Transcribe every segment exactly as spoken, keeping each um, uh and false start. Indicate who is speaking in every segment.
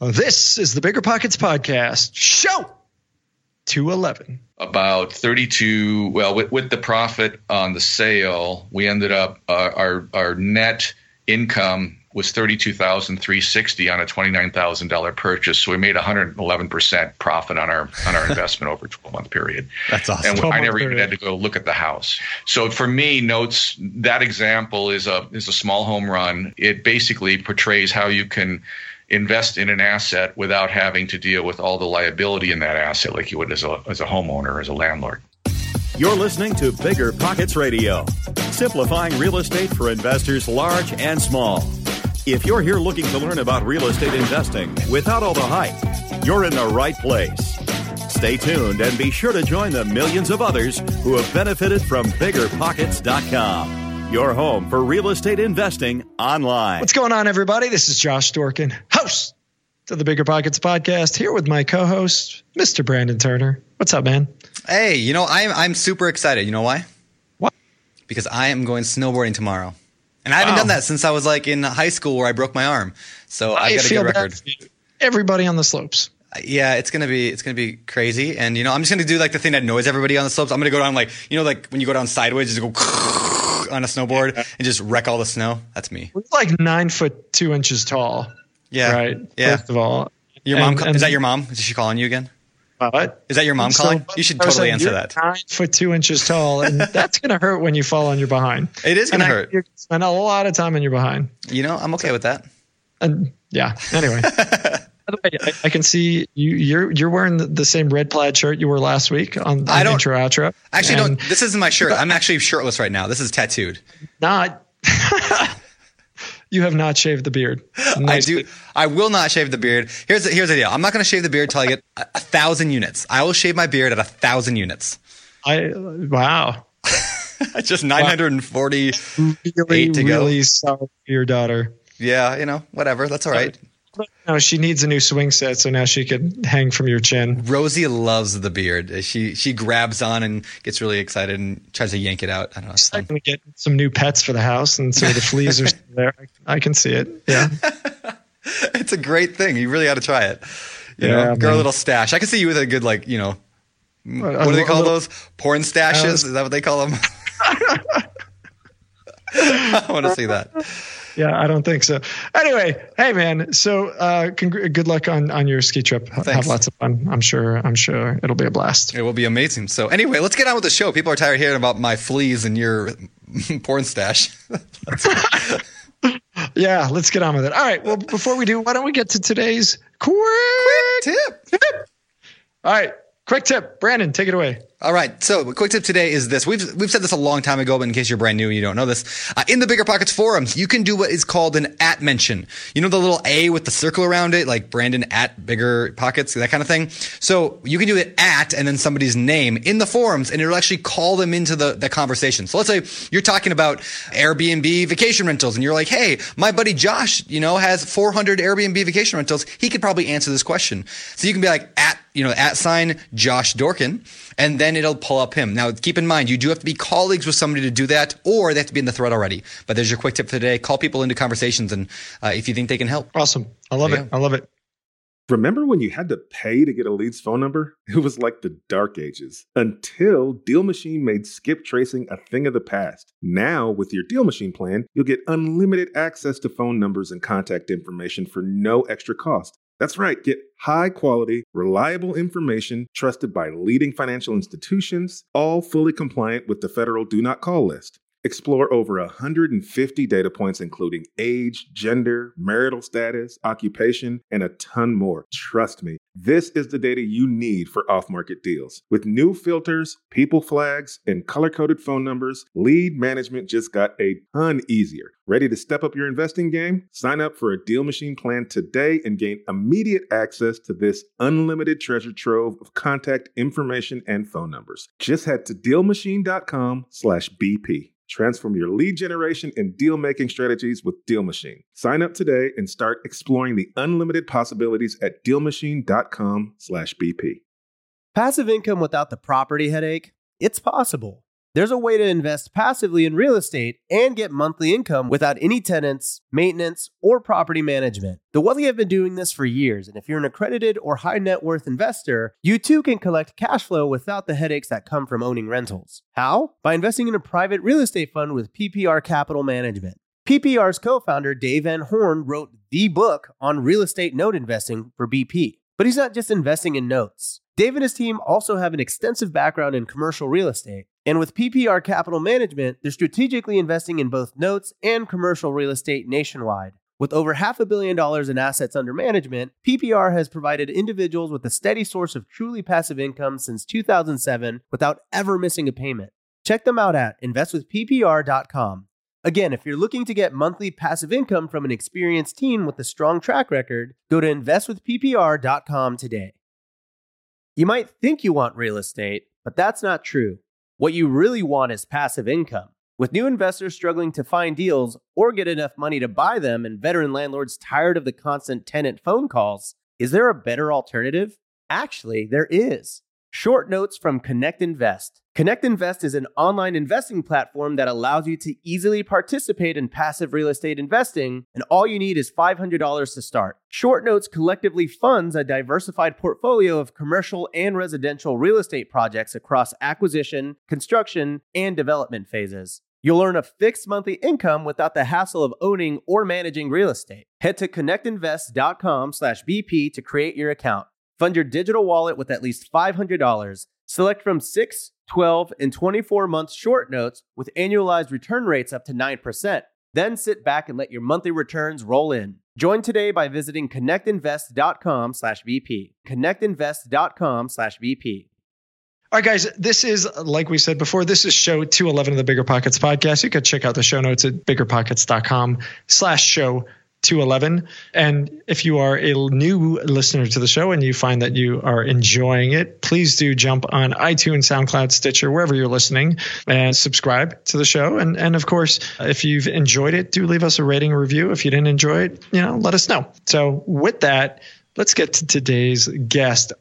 Speaker 1: This is the Bigger Pockets Podcast, show two eleven.
Speaker 2: About thirty-two, well, with, with the profit on the sale, we ended up, uh, our our net income was thirty-two thousand three hundred sixty dollars on a twenty-nine thousand dollars purchase. So we made one hundred eleven percent profit on our on our investment over a twelve-month period.
Speaker 3: That's awesome.
Speaker 2: And I never even had to go look at the house. So for me, notes, that example is a is a small home run. It basically portrays how you can invest in an asset without having to deal with all the liability in that asset like you would as a as a homeowner, as a landlord.
Speaker 4: You're listening to Bigger Pockets Radio, simplifying real estate for investors large and small. If you're here looking to learn about real estate investing without all the hype, you're in the right place. Stay tuned and be sure to join the millions of others who have benefited from bigger pockets dot com. Your home for real estate investing online.
Speaker 1: What's going on, everybody? This is Josh Dorkin, host of the Bigger Pockets Podcast, here with my co-host, Mister Brandon Turner. What's up, man?
Speaker 3: Hey, you know, I'm I'm super excited. You know why?
Speaker 1: What?
Speaker 3: Because I am going snowboarding tomorrow. And I haven't wow. done that since I was like in high school where I broke my arm. So I got a good record.
Speaker 1: Everybody on the slopes.
Speaker 3: Yeah, it's gonna be it's gonna be crazy. And you know, I'm just gonna do like the thing that annoys everybody on the slopes. I'm gonna go down like, you know, like when you go down sideways, just go on a snowboard and just wreck all the snow. That's me.
Speaker 1: We're like nine foot two inches tall.
Speaker 3: Yeah.
Speaker 1: Right.
Speaker 3: Yeah.
Speaker 1: First of all,
Speaker 3: your
Speaker 1: and,
Speaker 3: mom
Speaker 1: and,
Speaker 3: is that your mom? Is she calling you again?
Speaker 1: What?
Speaker 3: Is that your mom calling? So, you should totally saying, answer that.
Speaker 1: Nine foot two inches tall, and that's gonna hurt when you fall on your behind.
Speaker 3: It is gonna
Speaker 1: and
Speaker 3: hurt.
Speaker 1: You spend a lot of time on your behind.
Speaker 3: You know, I'm okay
Speaker 1: so,
Speaker 3: with that.
Speaker 1: And yeah. Anyway. By the way, I, I can see you. You're you're wearing the, the same red plaid shirt you wore last week on, on
Speaker 3: I don't,
Speaker 1: intro outro.
Speaker 3: Actually, don't. This isn't my shirt. I'm actually shirtless right now. This is tattooed.
Speaker 1: Not. You have not shaved the beard.
Speaker 3: Nice. I do. I will not shave the beard. Here's the, here's the deal. I'm not going to shave the beard till I get a, a thousand units. I will shave my beard at a thousand units.
Speaker 1: I wow.
Speaker 3: Just nine hundred forty-eight
Speaker 1: really,
Speaker 3: to go.
Speaker 1: Really sorry for your daughter.
Speaker 3: Yeah, you know, whatever. That's all right.
Speaker 1: No, she needs a new swing set, so now she could hang from your chin.
Speaker 3: Rosie loves the beard. She she grabs on and gets really excited and tries to yank it out. I don't know.
Speaker 1: She's going to get some new pets for the house, and so the fleas are still there. I can see it. Yeah,
Speaker 3: it's a great thing. You really got to try it. You
Speaker 1: yeah,
Speaker 3: know, grow a little stash. I can see you with a good, like, you know, what do they call little, those? Porn stashes? Uh, Is that what they call them? I want to see that.
Speaker 1: Yeah, I don't think so. Anyway, hey man, so uh, congr- good luck on, on your ski trip.
Speaker 3: Thanks.
Speaker 1: Have lots of fun. I'm sure. I'm sure it'll be a blast.
Speaker 3: It will be amazing. So anyway, let's get on with the show. People are tired of hearing about my fleas and your porn stash.
Speaker 1: Yeah, let's get on with it. All right. Well, before we do, why don't we get to today's quick,
Speaker 3: quick tip?
Speaker 1: tip? All right, quick tip. Brandon, take it away.
Speaker 3: All right. So the quick tip today is this. We've we've said this a long time ago, but in case you're brand new and you don't know this, uh, in the Bigger Pockets forums, you can do what is called an at mention. You know the little A with the circle around it, like Brandon at Bigger Pockets, that kind of thing. So you can do it at and then somebody's name in the forums, and it'll actually call them into the, the conversation. So let's say you're talking about Airbnb vacation rentals, and you're like, hey, my buddy Josh, you know, has four hundred Airbnb vacation rentals. He could probably answer this question. So you can be like at, you know, at sign Josh Dorkin, and then it'll pull up him. Now, keep in mind, you do have to be colleagues with somebody to do that, or they have to be in the thread already. But there's your quick tip for today. Call people into conversations, and uh, if you think they can help.
Speaker 1: Awesome. I love yeah. it. I love it.
Speaker 5: Remember when you had to pay to get a lead's phone number? It was like the dark ages, until Deal Machine made skip tracing a thing of the past. Now, with your Deal Machine plan, you'll get unlimited access to phone numbers and contact information for no extra cost. That's right. Get high-quality, reliable information trusted by leading financial institutions, all fully compliant with the federal Do Not Call list. Explore over one hundred fifty data points, including age, gender, marital status, occupation, and a ton more. Trust me, this is the data you need for off-market deals. With new filters, people flags, and color-coded phone numbers, lead management just got a ton easier. Ready to step up your investing game? Sign up for a Deal Machine plan today and gain immediate access to this unlimited treasure trove of contact information and phone numbers. Just head to DealMachine.com slash BP. Transform your lead generation and deal-making strategies with Deal Machine. Sign up today and start exploring the unlimited possibilities at DealMachine.com slash BP.
Speaker 6: Passive income without the property headache? It's possible. There's a way to invest passively in real estate and get monthly income without any tenants, maintenance, or property management. The Wealthy have been doing this for years, and if you're an accredited or high net worth investor, you too can collect cash flow without the headaches that come from owning rentals. How? By investing in a private real estate fund with P P R Capital Management. P P R's co-founder Dave Van Horn wrote the book on real estate note investing for B P. But he's not just investing in notes. Dave and his team also have an extensive background in commercial real estate. And with P P R Capital Management, they're strategically investing in both notes and commercial real estate nationwide. With over half a billion dollars in assets under management, P P R has provided individuals with a steady source of truly passive income since two thousand seven without ever missing a payment. Check them out at invest with P P R dot com. Again, if you're looking to get monthly passive income from an experienced team with a strong track record, go to invest with P P R dot com today. You might think you want real estate, but that's not true. What you really want is passive income. With new investors struggling to find deals or get enough money to buy them and veteran landlords tired of the constant tenant phone calls, is there a better alternative? Actually, there is. Short notes from Connect Invest. Connect Invest is an online investing platform that allows you to easily participate in passive real estate investing, and all you need is five hundred dollars to start. Short Notes collectively funds a diversified portfolio of commercial and residential real estate projects across acquisition, construction, and development phases. You'll earn a fixed monthly income without the hassle of owning or managing real estate. Head to connect invest dot com slash B P to create your account. Fund your digital wallet with at least five hundred dollars. Select from six, twelve, and twenty-four month short notes with annualized return rates up to nine percent. Then sit back and let your monthly returns roll in. Join today by visiting connect invest dot com slash B P. connect invest dot com slash B P.
Speaker 1: All right, guys, this is, like we said before, this is show two eleven of the Bigger Pockets podcast. You could check out the show notes at bigger pockets dot com slash show two eleven. And if you are a new listener to the show and you find that you are enjoying it, please do jump on iTunes, SoundCloud, Stitcher, wherever you're listening, and subscribe to the show. And, and of course, if you've enjoyed it, do leave us a rating or review. If you didn't enjoy it, you know, let us know. So with that, let's get to today's guest,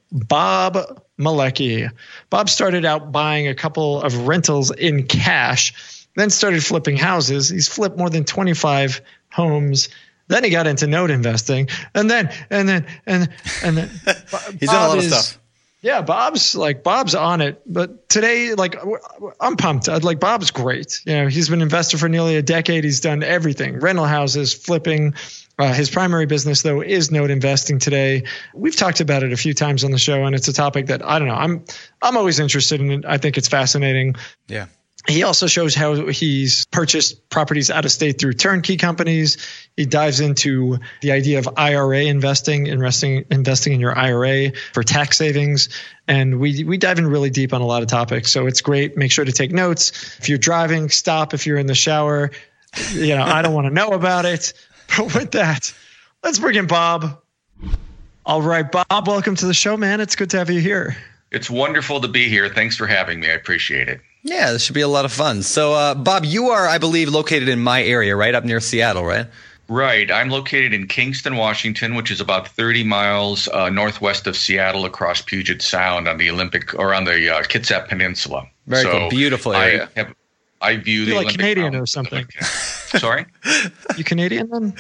Speaker 1: Bob Malecki. Bob started out buying a couple of rentals in cash, then started flipping houses. He's flipped more than twenty-five homes. Then he got into note investing, and then and then and and then
Speaker 3: he's done a lot of stuff.
Speaker 1: Yeah, Bob's like Bob's on it. But today, like I'm pumped. I'd like Bob's great. You know, he's been an investor for nearly a decade. He's done everything: rental houses, flipping. Uh, his primary business, though, is note investing today. We've talked about it a few times on the show, and it's a topic that I don't know. I'm I'm always interested in it. I think it's fascinating.
Speaker 3: Yeah.
Speaker 1: He also shows how he's purchased properties out of state through turnkey companies. He dives into the idea of I R A investing, investing, investing in your I R A for tax savings. And we we dive in really deep on a lot of topics. So it's great. Make sure to take notes. If you're driving, stop. If you're in the shower, you know, I don't want to know about it. But with that, let's bring in Bob. All right, Bob, welcome to the show, man. It's good to have you here.
Speaker 2: It's wonderful to be here. Thanks for having me. I appreciate it.
Speaker 3: Yeah, this should be a lot of fun. So, uh, Bob, you are, I believe, located in my area, right? Up near Seattle, right?
Speaker 2: Right. I'm located in Kingston, Washington, which is about thirty miles uh, northwest of Seattle across Puget Sound on the Olympic or on the uh, Kitsap Peninsula.
Speaker 3: Very
Speaker 2: so
Speaker 3: cool. Beautiful area.
Speaker 2: I, have, I view
Speaker 1: You're
Speaker 2: the
Speaker 1: like
Speaker 2: Olympic
Speaker 1: Canadian
Speaker 2: Mountains.
Speaker 1: or something.
Speaker 2: Sorry?
Speaker 1: You Canadian then?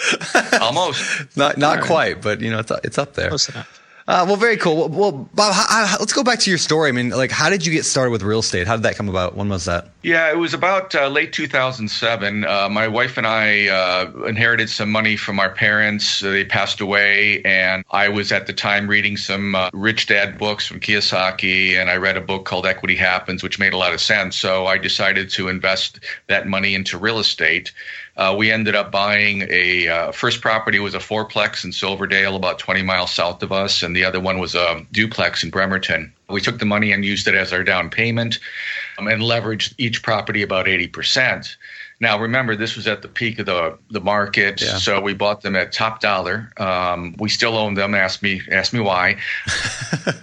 Speaker 2: Almost.
Speaker 3: Not not
Speaker 1: All right.
Speaker 3: quite, but, you know, it's, it's up there.
Speaker 1: Close enough.
Speaker 3: Uh, well, very cool. Well, well Bob, how, how, let's go back to your story. I mean, like, how did you get started with real estate? How did that come about? When was that?
Speaker 2: Yeah, it was about uh, late two thousand seven. Uh, my wife and I uh, inherited some money from our parents. Uh, they passed away, and I was at the time reading some uh, Rich Dad books from Kiyosaki, and I read a book called Equity Happens, which made a lot of sense. So I decided to invest that money into real estate. Uh, we ended up buying a uh, first property was a fourplex in Silverdale, about twenty miles south of us, and the other one was a duplex in Bremerton. We took the money and used it as our down payment um, and leveraged each property about eighty percent. Now, remember, this was at the peak of the, the market,
Speaker 3: Yeah.
Speaker 2: so we bought them at top dollar. Um, we still own them. Ask me, ask me why.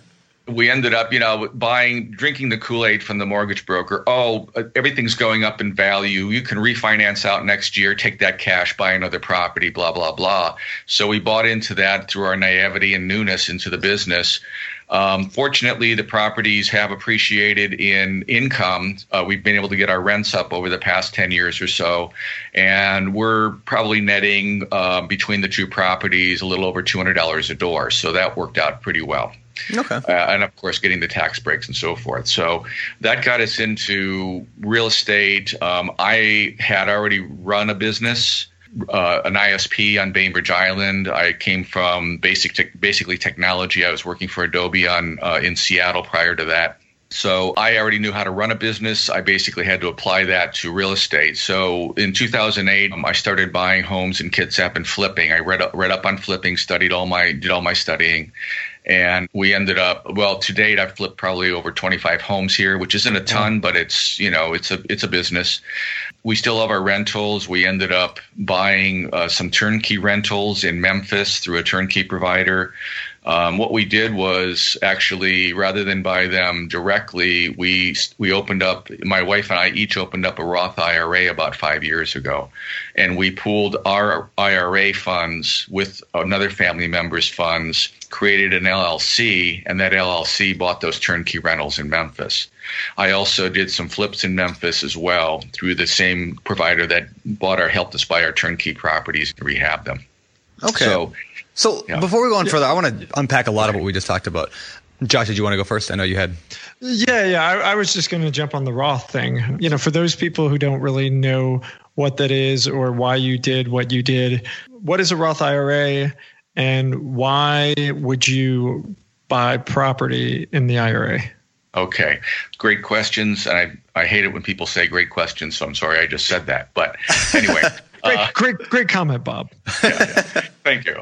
Speaker 2: we ended up, you know, buying, drinking the Kool-Aid from the mortgage broker. Oh, everything's going up in value. You can refinance out next year, take that cash, buy another property, blah, blah, blah. So we bought into that through our naivety and newness into the business. Um, fortunately, the properties have appreciated in income. Uh, we've been able to get our rents up over the past ten years or so. And we're probably netting uh, between the two properties a little over two hundred dollars a door. So that worked out pretty well.
Speaker 3: Okay.
Speaker 2: Uh, and of course, getting the tax breaks and so forth. So that got us into real estate. Um, I had already run a business, uh, an I S P on Bainbridge Island. I came from basic, te- basically technology. I was working for Adobe on uh, in Seattle prior to that. So I already knew how to run a business. I basically had to apply that to real estate. So in two thousand eight, um, I started buying homes in Kitsap and flipping. I read up, read up on flipping, studied all my, did all my studying. And we ended up, well, to date, I've flipped probably over twenty-five homes here, which isn't a ton, but it's, you know, it's a it's a business. We still love our rentals. We ended up buying uh, some turnkey rentals in Memphis through a turnkey provider. Um, what we did was actually, rather than buy them directly, we we opened up, my wife and I each opened up a Roth I R A about five years ago. And we pooled our I R A funds with another family member's funds, created an L L C, and that L L C bought those turnkey rentals in Memphis. I also did some flips in Memphis as well through the same provider that bought our, helped us buy our turnkey properties and rehab them.
Speaker 3: Okay.
Speaker 2: So,
Speaker 3: So yeah. Before we go on further, I want to unpack a lot of what we just talked about. Josh, did you want to go first? I know you had.
Speaker 1: Yeah, yeah. I, I was just going to jump on the Roth thing. You know, for those people who don't really know what that is or why you did what you did, what is a Roth I R A and why would you buy property in the I R A?
Speaker 2: Okay, great questions. And I, I hate it when people say great questions, so I'm sorry I just said that. But anyway.
Speaker 1: great,
Speaker 2: uh,
Speaker 1: great, great comment, Bob.
Speaker 2: yeah, yeah. Thank you.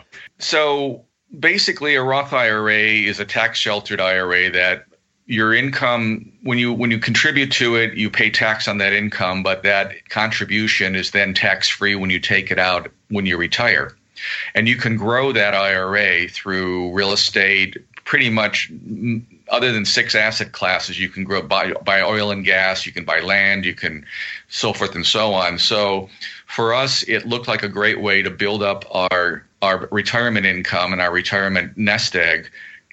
Speaker 2: So basically, a Roth I R A is a tax-sheltered I R A that your income, when you when you contribute to it, you pay tax on that income, but that contribution is then tax-free when you take it out when you retire. And you can grow that I R A through real estate, pretty much. Other than six asset classes, you can grow buy, buy oil and gas, you can buy land, you can so forth and so on. So for us, it looked like a great way to build up our our retirement income and our retirement nest egg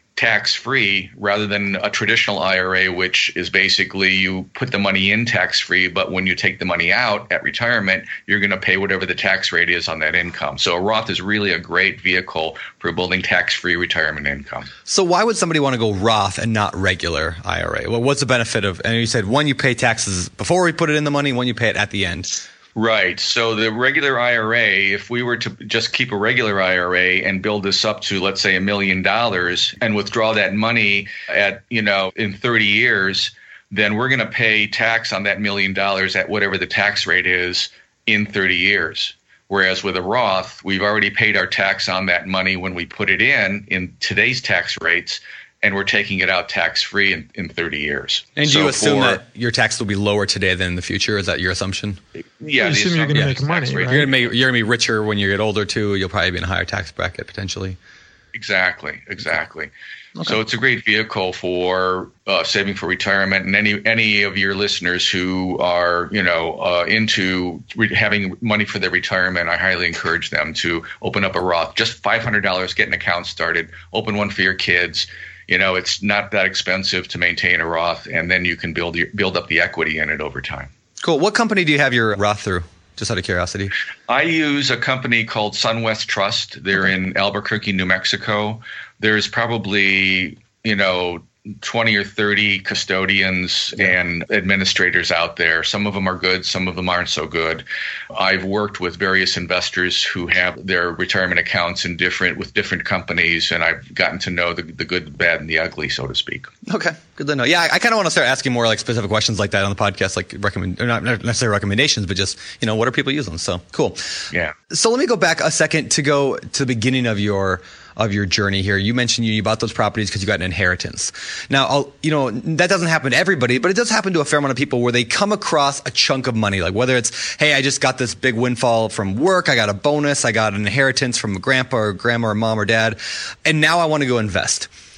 Speaker 2: tax-free rather than a traditional I R A, which is basically you put the money in tax-free, but when you take the money out at retirement, you're going to pay whatever the tax rate is on that income. So a Roth is really a great vehicle for building tax-free retirement income.
Speaker 3: So why would somebody want to go Roth and not regular I R A? Well, what's the benefit of, and you said one, you pay taxes before we put it in the money, one you pay it at the end.
Speaker 2: Right. So the regular I R A, if we were to just keep a regular I R A and build this up to, let's say, a million dollars and withdraw that money at, you know, in thirty years, then we're going to pay tax on that million dollars at whatever the tax rate is in thirty years. Whereas with a Roth, we've already paid our tax on that money when we put it in, in today's tax rates, and we're taking it out tax-free in, in thirty years.
Speaker 3: And do
Speaker 2: so
Speaker 3: you assume
Speaker 2: for,
Speaker 3: that your tax will be lower today than in the future? Is that your assumption?
Speaker 2: Yeah.
Speaker 1: You assume you're going to
Speaker 2: yeah,
Speaker 1: make money,
Speaker 2: rate.
Speaker 1: right?
Speaker 3: You're going to make, you're going to be richer when you get older too. You'll probably be in a higher tax bracket potentially.
Speaker 2: Exactly, exactly.
Speaker 3: Okay.
Speaker 2: So it's a great vehicle for uh, saving for retirement. And any any of your listeners who are, you know, uh, into re- having money for their retirement, I highly encourage them to open up a Roth. Just five hundred dollars, get an account started, open one for your kids. You know, it's not that expensive to maintain a Roth, and then you can build your, build up the equity in it over time.
Speaker 3: Cool. What company do you have your Roth through? Just out of curiosity.
Speaker 2: I use a company called SunWest Trust. They're in Albuquerque, New Mexico. There's probably, you know, twenty or thirty custodians yeah. and administrators out there. Some of them are good, some of them aren't so good. I've worked with various investors who have their retirement accounts in different with different companies, and I've gotten to know the, the good, the bad, and the ugly, so to speak.
Speaker 3: Okay, good to know. Yeah, I, I kind of want to start asking more like specific questions like that on the podcast, like recommend, or not necessarily recommendations, but just, you know, what are people using? So cool.
Speaker 2: Yeah.
Speaker 3: So let me go back a second to go to the beginning of your of your journey here. You mentioned you, you bought those properties because you got an inheritance. Now, I'll, you know, that doesn't happen to everybody, but it does happen to a fair amount of people where they come across a chunk of money, like whether it's, hey, I just got this big windfall from work, I got a bonus, I got an inheritance from a grandpa or grandma or mom or dad, and now I want to go invest.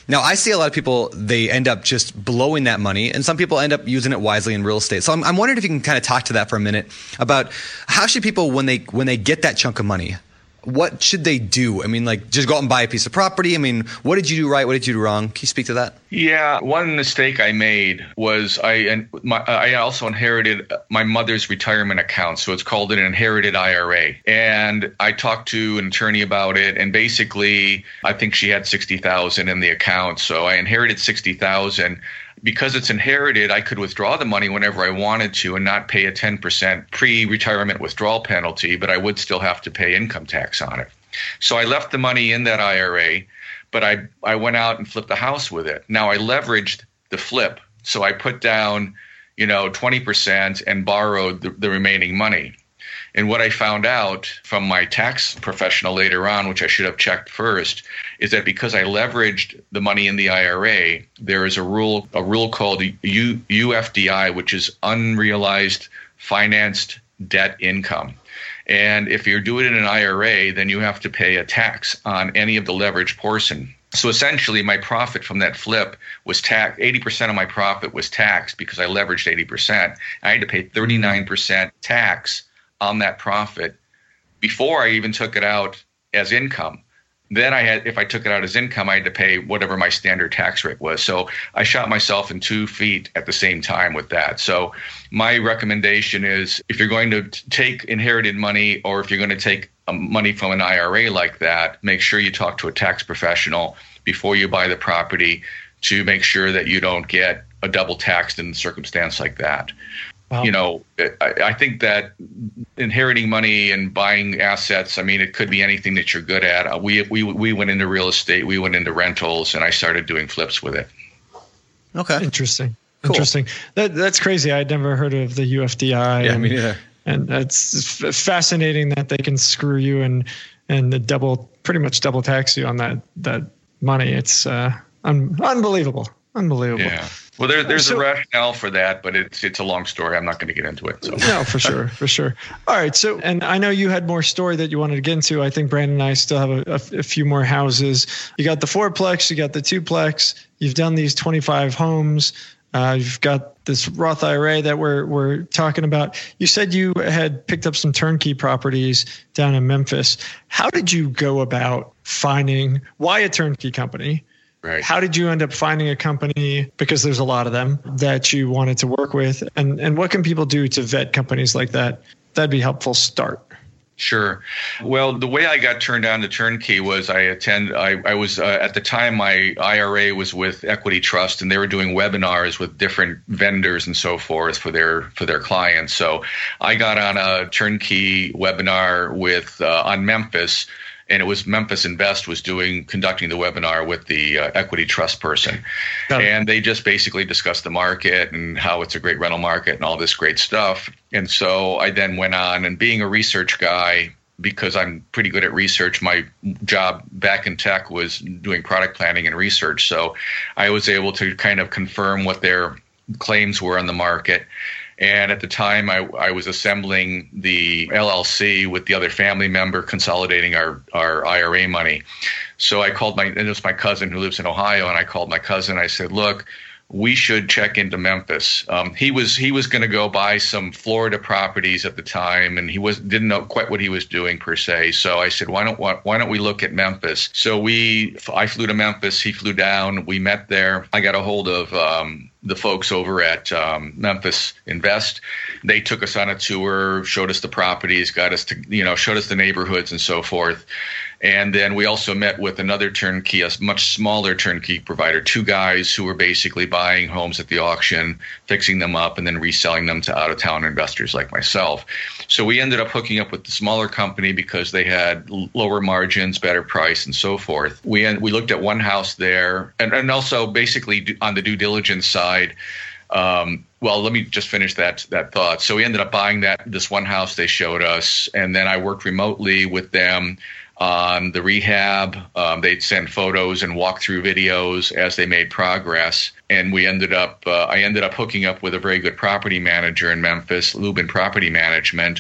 Speaker 3: Now, I see a lot of people, they end up just blowing that money, and some people end up using it wisely in real estate. So I'm, I'm wondering if you can kind of talk to that for a minute about how should people, when they when they get that chunk of money, what should they do? I mean, like, just go out and buy a piece of property? I mean, what did you do right? What did you do wrong? Can you speak to that?
Speaker 2: Yeah, one mistake I made was I and my, I also inherited my mother's retirement account, so it's called an inherited I R A. And I talked to an attorney about it, and basically, I think she had sixty thousand dollars in the account, so I inherited sixty thousand dollars. Because it's inherited, I could withdraw the money whenever I wanted to and not pay a ten percent pre-retirement withdrawal penalty, but I would still have to pay income tax on it. So I left the money in that I R A, but I, I went out and flipped the house with it. Now I leveraged the flip. So I put down, you know, twenty percent and borrowed the, the remaining money. And what I found out from my tax professional later on, which I should have checked first, is that because I leveraged the money in the I R A, there is a rule a rule called U, U F D I, which is unrealized financed debt income. And if you're doing it in an I R A, then you have to pay a tax on any of the leveraged portion. So essentially, my profit from that flip was taxed. eighty percent of my profit was taxed because I leveraged eighty percent. I had to pay thirty-nine percent tax on that profit before I even took it out as income. Then I had, if I took it out as income, I had to pay whatever my standard tax rate was. So I shot myself in two feet at the same time with that. So my recommendation is, if you're going to take inherited money, or if you're going to take money from an I R A like that, make sure you talk to a tax professional before you buy the property to make sure that you don't get a double taxed in a circumstance like that. Wow. You know, I, I think that inheriting money and buying assets, I mean, it could be anything that you're good at. We we we went into real estate, we went into rentals, and I started doing flips with it.
Speaker 3: Okay.
Speaker 1: Interesting.
Speaker 3: Cool.
Speaker 1: Interesting. That That's crazy. I'd never heard of the U F D I.
Speaker 3: Yeah,
Speaker 1: and,
Speaker 3: me neither.
Speaker 1: And it's fascinating that they can screw you and and the double, pretty much double tax you on that that money. It's uh, un- unbelievable. Unbelievable.
Speaker 2: Yeah. Well, there, there's
Speaker 1: so,
Speaker 2: a rationale for that, but it's it's a long story. I'm not going to get into it. So.
Speaker 1: No, for sure, for sure. All right. So, and I know you had more story that you wanted to get into. I think Brandon and I still have a, a, a few more houses. You got the fourplex, you got the twoplex. You've done these twenty-five homes. Uh, you've got this Roth I R A that we're we're talking about. You said you had picked up some turnkey properties down in Memphis. How did you go about finding, why a turnkey company?
Speaker 2: Right.
Speaker 1: How did you end up finding a company, because there's a lot of them, that you wanted to work with? And and what can people do to vet companies like that? That'd be a helpful start.
Speaker 2: Sure. Well, the way I got turned on to turnkey was I attend. I, I was uh, at the time my I R A was with Equity Trust, and they were doing webinars with different vendors and so forth for their for their clients. So I got on a turnkey webinar with uh, on Memphis. And it was Memphis Invest was doing conducting the webinar with the uh, Equity Trust person. Oh. And they just basically discussed the market and how it's a great rental market and all this great stuff. And so I then went on, and being a research guy, because I'm pretty good at research, my job back in tech was doing product planning and research. So I was able to kind of confirm what their claims were on the market. And at the time, I, I was assembling the L L C with the other family member, consolidating our, our I R A money. So I called my, and it was my cousin who lives in Ohio, and I called my cousin. I said, look, we should check into Memphis. Um, he was he was going to go buy some Florida properties at the time, and he was didn't know quite what he was doing per se. So I said, why don't why don't we look at Memphis? So we I flew to Memphis. He flew down. We met there. I got a hold of um, the folks over at um, Memphis Invest. They took us on a tour, showed us the properties, got us to you know showed us the neighborhoods and so forth. And then we also met with another turnkey, a much smaller turnkey provider, two guys who were basically buying homes at the auction, fixing them up, and then reselling them to out-of-town investors like myself. So we ended up hooking up with the smaller company because they had lower margins, better price, and so forth. We we looked at one house there, and, and also basically on the due diligence side, um, well, let me just finish that that thought. So we ended up buying that this one house they showed us, and then I worked remotely with them on the rehab. Um, they'd send photos and walkthrough videos as they made progress. And we ended up, uh, I ended up hooking up with a very good property manager in Memphis, Lubin Property Management.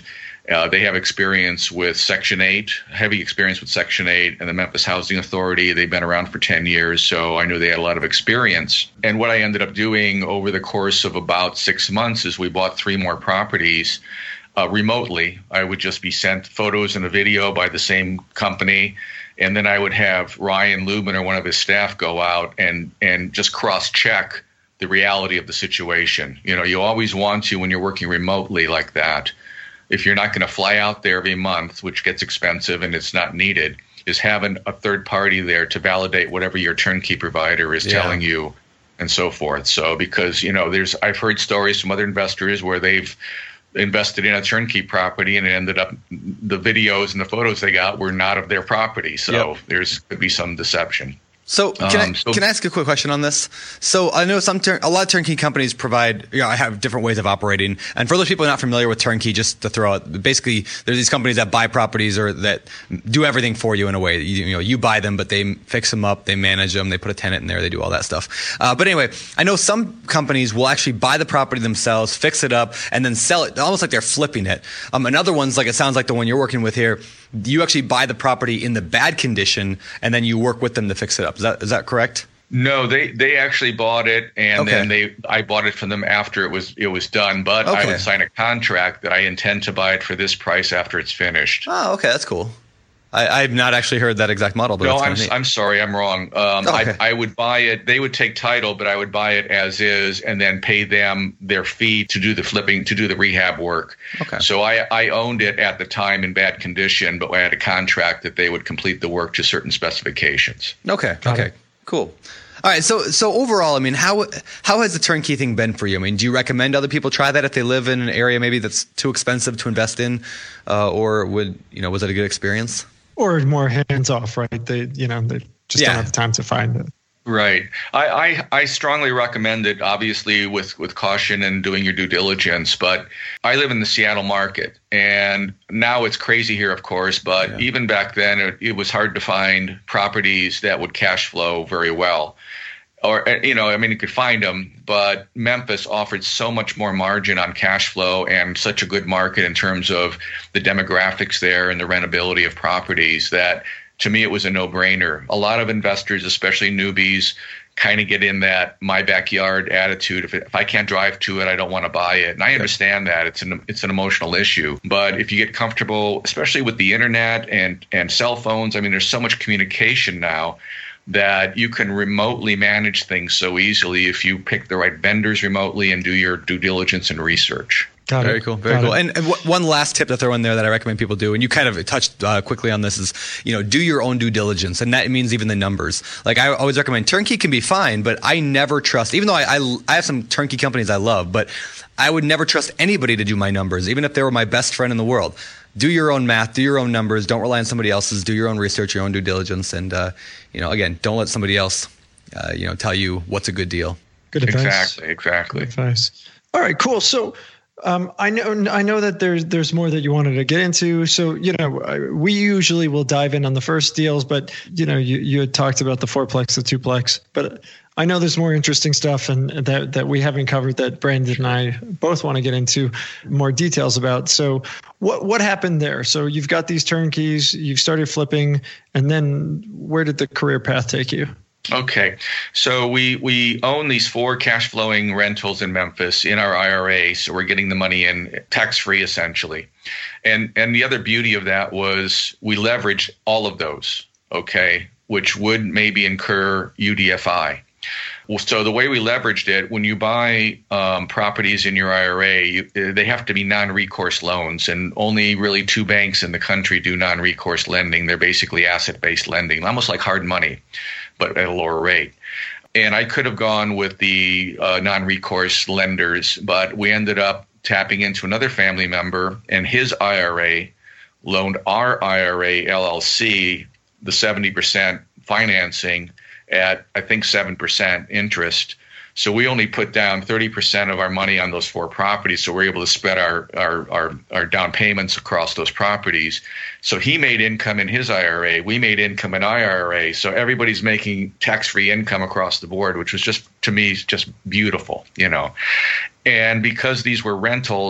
Speaker 2: Uh, they have experience with Section eight, heavy experience with Section eight and the Memphis Housing Authority. They've been around for ten years, so I knew they had a lot of experience. And what I ended up doing over the course of about six months is we bought three more properties uh, remotely. I would just be sent photos and a video by the same company, and then I would have Ryan Lubin or one of his staff go out and, and just cross-check the reality of the situation. You know, you always want to, when you're working remotely like that, if you're not going to fly out there every month, which gets expensive and it's not needed, is having a third party there to validate whatever your turnkey provider is yeah. telling you and so forth. So because, you know, there's I've heard stories from other investors where they've invested in a turnkey property and it ended up the videos and the photos they got were not of their property. So yep. there's could be some deception.
Speaker 3: So can, um, I, so can I ask a quick question on this? So I know some tur- a lot of turnkey companies provide, you know, I have different ways of operating. And for those people not familiar with turnkey, just to throw out, basically there's these companies that buy properties or that do everything for you in a way. You, you know, you buy them, but they fix them up, they manage them, they put a tenant in there, they do all that stuff. Uh, but anyway, I know some companies will actually buy the property themselves, fix it up, and then sell it, almost like they're flipping it. Um, and other ones, like it sounds like the one you're working with here, you actually buy the property in the bad condition and then you work with them to fix it up. Is that is that correct?
Speaker 2: No, they, they actually bought it and
Speaker 3: okay.
Speaker 2: then they I bought it from them after it was it was done. But okay. I would sign a contract that I intend to buy it for this price after it's finished.
Speaker 3: Oh, okay, that's cool. I, I've not actually heard that exact model. But
Speaker 2: no, I'm I'm sorry, I'm wrong. Um,
Speaker 3: oh, okay.
Speaker 2: I, I would buy it. They would take title, but I would buy it as is, and then pay them their fee to do the flipping, to do the rehab work.
Speaker 3: Okay.
Speaker 2: So I, I owned it at the time in bad condition, but I had a contract that they would complete the work to certain specifications.
Speaker 3: Okay. Got okay. It. Cool. All right. So so overall, I mean, how how has the turnkey thing been for you? I mean, do you recommend other people try that if they live in an area maybe that's too expensive to invest in, uh, or would you know was it a good experience?
Speaker 1: Or more hands off, right? They, you know, they just yeah. don't have the time to find it.
Speaker 2: Right. I, I, I strongly recommend it, obviously, with, with caution and doing your due diligence. But I live in the Seattle market, and now it's crazy here, of course. But yeah. even back then, it, it was hard to find properties that would cash flow very well. Or, you know, I mean, you could find them, but Memphis offered so much more margin on cash flow and such a good market in terms of the demographics there and the rentability of properties that, to me, it was a no-brainer. A lot of investors, especially newbies, kind of get in that my backyard attitude. If, it, if I can't drive to it, I don't want to buy it. And I understand that. It's an it's an emotional issue. But if you get comfortable, especially with the internet and, and cell phones, I mean, there's so much communication now that you can remotely manage things so easily if you pick the right vendors remotely and do your due diligence and research.
Speaker 3: Got very it. cool. Very Got cool. And, and w- one last tip to throw in there that I recommend people do, and you kind of touched uh, quickly on this, is, you know, do your own due diligence. And that means even the numbers. Like I always recommend turnkey can be fine, but I never trust, even though I, I, I have some turnkey companies I love, but I would never trust anybody to do my numbers, even if they were my best friend in the world. Do your own math, do your own numbers. Don't rely on somebody else's. Do your own research, your own due diligence. And, uh, you know, again, don't let somebody else, uh, you know, tell you what's a good deal.
Speaker 1: Good advice.
Speaker 2: Exactly, exactly.
Speaker 1: Good advice. All right, cool. So um, I know I know that there's there's more that you wanted to get into. So, you know, we usually will dive in on the first deals, but, you know, you, you had talked about the fourplex, the twoplex. But I know there's more interesting stuff and that, that we haven't covered that Brandon and I both want to get into more details about. So what what happened there? So you've got these turnkeys, you've started flipping, and then where did the career path take you?
Speaker 2: Okay. So we, we own these four cash flowing rentals in Memphis in our I R A. So we're getting the money in tax free, essentially. And and the other beauty of that was we leveraged all of those, okay, which would maybe incur U D F I. Well, so the way we leveraged it, when you buy um, properties in your I R A, you, they have to be non-recourse loans, and only really two banks in the country do non-recourse lending. They're basically asset-based lending, almost like hard money, but at a lower rate. And I could have gone with the uh, non-recourse lenders, but we ended up tapping into another family member, and his I R A loaned our I R A L L C the seventy percent financing at, I think, seven percent interest. So we only put down thirty percent of our money on those four properties. So we're able to spread our, our, our, our down payments across those properties. So he made income in his I R A. We made income in our I R A. So everybody's making tax-free income across the board, which was just, to me, just beautiful, you know. And because these were rentals,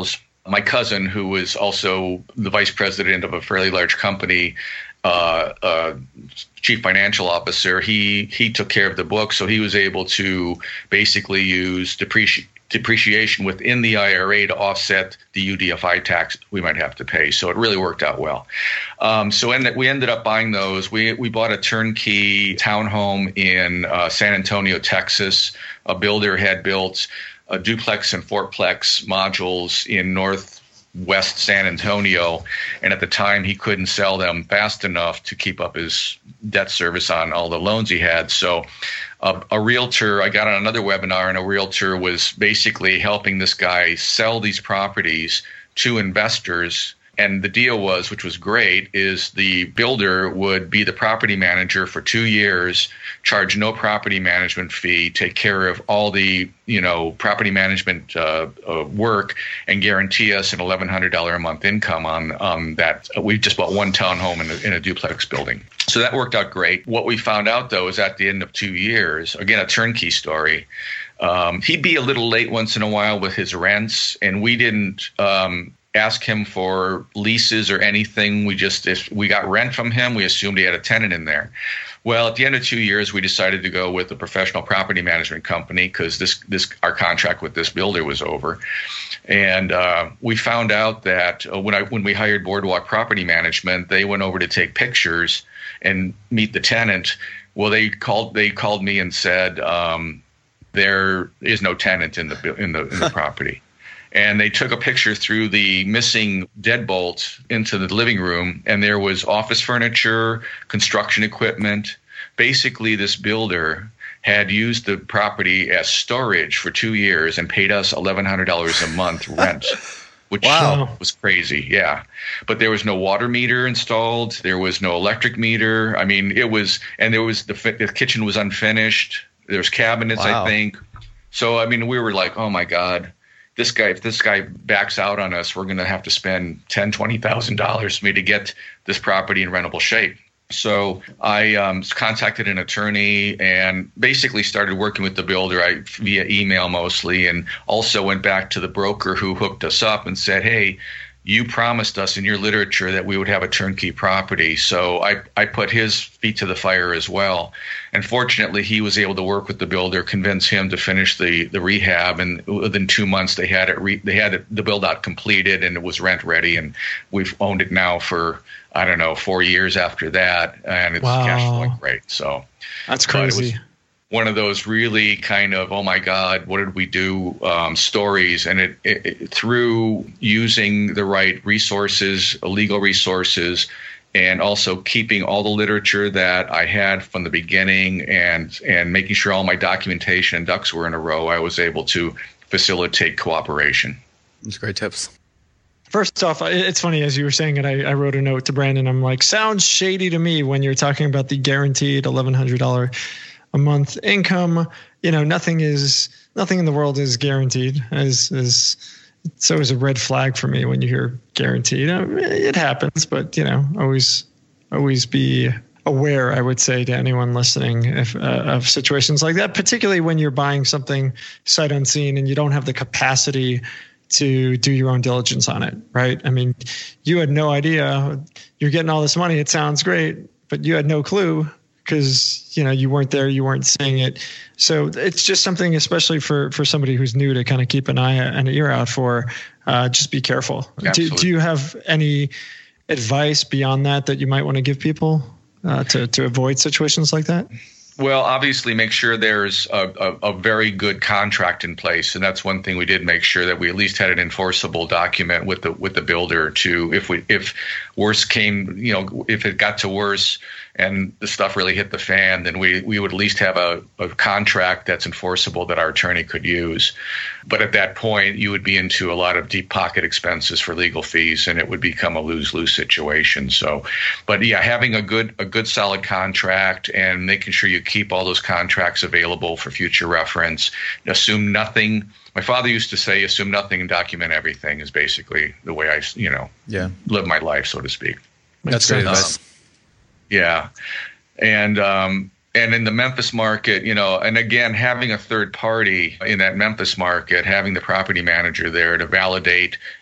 Speaker 2: my cousin, who was also the vice president of a fairly large company, uh, uh, chief financial officer, he he took care of the book. So he was able to basically use depreci- depreciation within the I R A to offset the U D F I tax we might have to pay. So it really worked out well. Um, so end, we ended up buying those. We we bought a turnkey townhome in uh, San Antonio, Texas. A builder had built a duplex and fourplex modules in northwest San Antonio, and at the time he couldn't sell them fast enough to keep up his debt service on all the loans he had. So uh, a realtor, I got on another webinar, and a realtor was basically helping this guy sell these properties to investors. And the deal was, which was great, is the builder would be the property manager for two years, charge no property management fee, take care of all the, you know, property management uh, uh, work, and guarantee us an eleven hundred dollars a month income on um, that. We just bought one townhome in a, in a duplex building. So that worked out great. What we found out, though, is at the end of two years, again, a turnkey story, um, he'd be a little late once in a while with his rents, and we didn't um, – ask him for leases or anything. We just, if we got rent from him, we assumed he had a tenant in there. Well, at the end of two years, we decided to go with a professional property management company because this, this, our contract with this builder was over. And uh, we found out that uh, when I, when we hired Boardwalk Property Management, they went over to take pictures and meet the tenant. Well, they called, they called me and said, um, there is no tenant in the, in the, in the property. And they took a picture through the missing deadbolt into the living room, and there was office furniture, construction equipment. Basically, this builder had used the property as storage for two years and paid us eleven hundred dollars a month rent, which
Speaker 3: wow.
Speaker 2: was crazy. Yeah. But there was no water meter installed. There was no electric meter. I mean, it was, and there was, the, the kitchen was unfinished. There was cabinets,
Speaker 3: wow.
Speaker 2: I think. So, I mean, we were like, oh my God. This guy, if this guy backs out on us, we're going to have to spend ten thousand dollars, twenty thousand dollars for me to get this property in rentable shape. So I um, contacted an attorney and basically started working with the builder I, via email mostly, and also went back to the broker who hooked us up and said, hey, you promised us in your literature that we would have a turnkey property. So I, I put his feet to the fire as well. And fortunately, he was able to work with the builder, convince him to finish the, the rehab. And within two months, they had it re, they had it, the build out completed, and it was rent ready. And we've owned it now for, I don't know, four years after that. And it's
Speaker 1: wow.
Speaker 2: cash flowing great. So
Speaker 1: that's crazy.
Speaker 2: One of those really kind of, oh my God, what did we do um, stories. And it, it, it through using the right resources, legal resources, and also keeping all the literature that I had from the beginning and and making sure all my documentation and ducks were in a row, I was able to facilitate cooperation.
Speaker 3: That's great tips.
Speaker 1: First off, it's funny, as you were saying it, I, I wrote a note to Brandon. I'm like, sounds shady to me when you're talking about the guaranteed eleven hundred dollars a month income. You know, nothing is nothing in the world is guaranteed. As is, it's always a red flag for me when you hear guaranteed. It happens, but you know, always always be aware, I would say, to anyone listening, if, uh, of situations like that, particularly when you're buying something sight unseen and you don't have the capacity to do your own diligence on it, right? I mean, you had no idea you're getting all this money. It sounds great, but you had no clue because, you know, you weren't there, you weren't seeing it. So it's just something, especially for, for somebody who's new, to kind of keep an eye and an ear out for. Uh, just be careful. Do, do you have any advice beyond that that you might want to give people uh, to, to avoid situations like that?
Speaker 2: Well, obviously, make sure there's a, a, a very good contract in place, and that's one thing we did make sure that we at least had an enforceable document with the with the builder to, if we if worse came, you know, if it got to worse and the stuff really hit the fan, then we we would at least have a, a contract that's enforceable that our attorney could use. But at that point, you would be into a lot of deep pocket expenses for legal fees, and it would become a lose-lose situation. So, but yeah, having a good a good solid contract and making sure you keep all those contracts available for future reference. Assume nothing. My father used to say, assume nothing and document everything, is basically the way I, you know,
Speaker 3: yeah.
Speaker 2: live my life, so to speak.
Speaker 3: That's great advice.
Speaker 2: Um, yeah. And, um, and in the Memphis market, you know, and again, having a third party in that Memphis market, having the property manager there to validate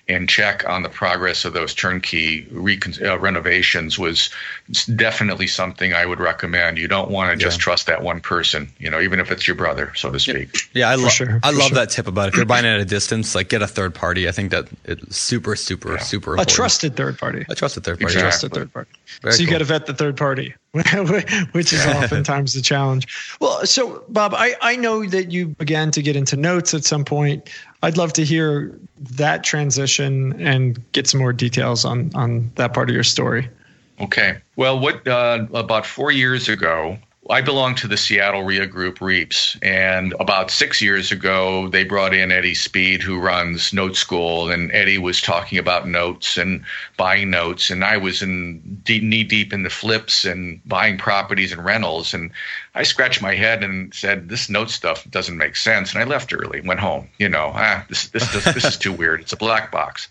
Speaker 2: and check on the progress of those turnkey recon- uh, renovations was definitely something I would recommend. You don't want to just
Speaker 3: Yeah.
Speaker 2: trust that one person, you know, even if it's your brother, so to speak.
Speaker 3: Yeah, I, lo-
Speaker 1: sure,
Speaker 3: I
Speaker 1: for
Speaker 3: love
Speaker 1: sure.
Speaker 3: that tip about if you're buying at a distance, like get a third party. I think that it's super, super, super
Speaker 1: A
Speaker 3: important.
Speaker 1: trusted third party.
Speaker 3: A trusted third party.
Speaker 1: A
Speaker 2: Exactly.
Speaker 1: trusted third party.
Speaker 3: Very
Speaker 1: so you
Speaker 3: cool.
Speaker 1: got to vet the third party, which is oftentimes the challenge. Well, so Bob, I, I know that you began to get into notes at some point. I'd love to hear that transition and get some more details on, on that part of your story.
Speaker 2: Okay. Well, what uh, about four years ago, I belonged to the Seattle R I A Group, REAPS, and about six years ago, they brought in Eddie Speed, who runs Note School, and Eddie was talking about notes and buying notes, and I was in deep, knee deep in the flips and buying properties and rentals, and I scratched my head and said, "This note stuff doesn't make sense," and I left early, went home. You know, ah, this this this, this is too weird. It's a black box.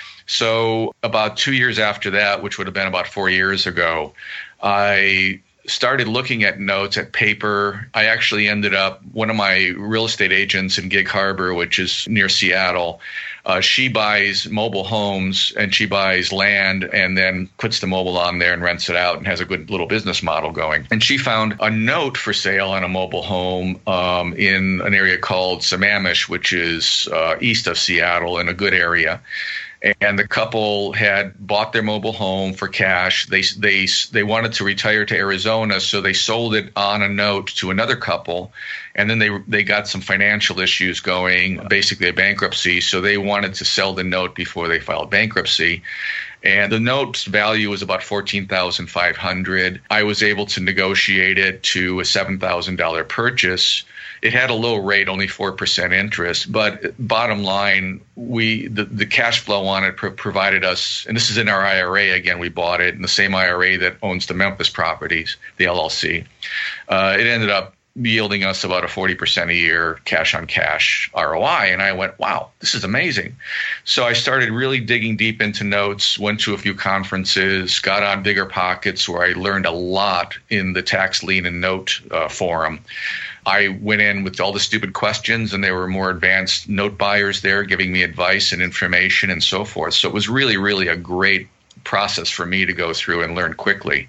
Speaker 2: So about two years after that, which would have been about four years ago, I started looking at notes, at paper. I actually ended up, one of my real estate agents in Gig Harbor, which is near Seattle, uh, she buys mobile homes and she buys land and then puts the mobile on there and rents it out and has a good little business model going. And she found a note for sale on a mobile home um, in an area called Sammamish, which is uh, east of Seattle in a good area. And the couple had bought their mobile home for cash. They they they wanted to retire to Arizona, so they sold it on a note to another couple. And then they they got some financial issues going, basically a bankruptcy. So they wanted to sell the note before they filed bankruptcy. And the note's value was about fourteen thousand five hundred dollars. I was able to negotiate it to a seven thousand dollars purchase. It had a low rate, only four percent interest. But bottom line, we the, the cash flow on it pro- provided us, and this is in our I R A again, we bought it in the same I R A that owns the Memphis properties, the L L C. Uh, it ended up yielding us about a forty percent a year cash on cash R O I. And I went, wow, this is amazing. So I started really digging deep into notes, went to a few conferences, got on Bigger Pockets, where I learned a lot in the tax lien and note uh, forum. I went in with all the stupid questions, and there were more advanced note buyers there giving me advice and information and so forth. So it was really, really a great process for me to go through and learn quickly.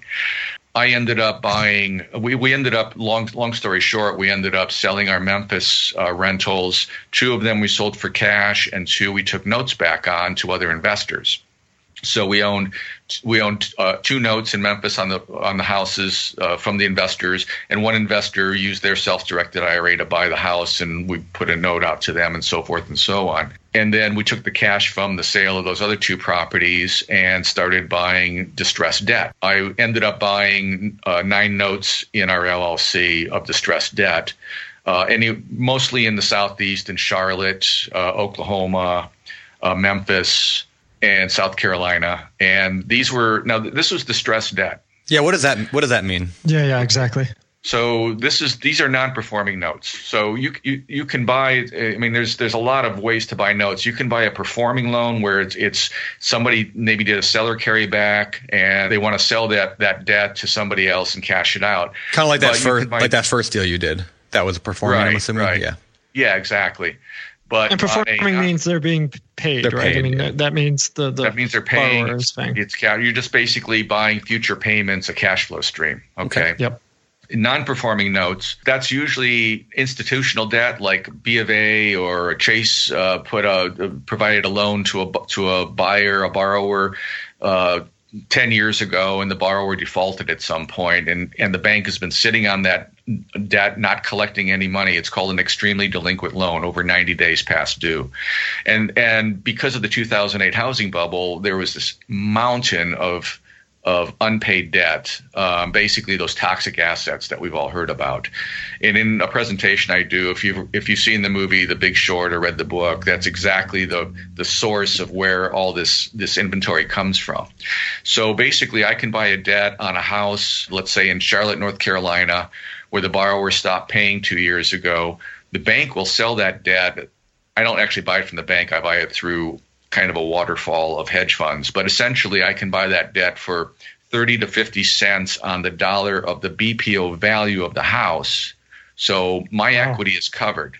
Speaker 2: I ended up buying, we, we ended up, long long story short, we ended up selling our Memphis uh, rentals. Two of them we sold for cash, and two we took notes back on to other investors. So we owned we owned uh, two notes in Memphis on the on the houses uh, from the investors, and one investor used their self-directed I R A to buy the house, and we put a note out to them and so forth and so on. And then we took the cash from the sale of those other two properties and started buying distressed debt. I ended up buying uh, nine notes in our L L C of distressed debt, uh, any, mostly in the Southeast, in Charlotte, uh, Oklahoma, uh, Memphis, and South Carolina. And these were, now this was distressed debt.
Speaker 3: Yeah, what does that what does that mean?
Speaker 1: Yeah, yeah, exactly.
Speaker 2: So this is these are non-performing notes. So you you you can buy. I mean, there's there's a lot of ways to buy notes. You can buy a performing loan where it's it's somebody maybe did a seller carryback and they want to sell that that debt to somebody else and cash it out.
Speaker 3: Kind of like that
Speaker 2: But you
Speaker 3: first
Speaker 2: can buy-
Speaker 3: like that first deal you did. That was a performing, I'm
Speaker 2: Right,
Speaker 3: assuming.
Speaker 2: right.
Speaker 3: Yeah.
Speaker 2: Yeah, exactly. But
Speaker 1: And performing
Speaker 2: on a-
Speaker 1: means they're being paid,
Speaker 3: They're
Speaker 1: right?
Speaker 3: paid,
Speaker 1: I mean,
Speaker 3: yeah.
Speaker 1: that, that means the, the
Speaker 2: that means they're paying.
Speaker 1: borrower is paying.
Speaker 2: It's ca- you're just basically buying future payments, a cash flow stream. Okay.
Speaker 1: Yep.
Speaker 2: Non-performing notes, that's usually institutional debt like B of A or Chase uh, put a provided a loan to a to a buyer, a borrower uh, ten years ago, and the borrower defaulted at some point, and and the bank has been sitting on that debt, not collecting any money. It's called an extremely delinquent loan, over ninety days past due. And and because of the two thousand eight housing bubble, there was this mountain of of unpaid debt, um, basically those toxic assets that we've all heard about. And in a presentation I do, if you've, if you've seen the movie The Big Short or read the book, that's exactly the, the source of where all this, this inventory comes from. So basically I can buy a debt on a house, let's say in Charlotte, North Carolina, where the borrower stopped paying two years ago. The bank will sell that debt. I don't actually buy it from the bank. I buy it through kind of a waterfall of hedge funds. But essentially, I can buy that debt for thirty to fifty cents on the dollar of the B P O value of the house. So my
Speaker 1: Wow.
Speaker 2: equity is covered.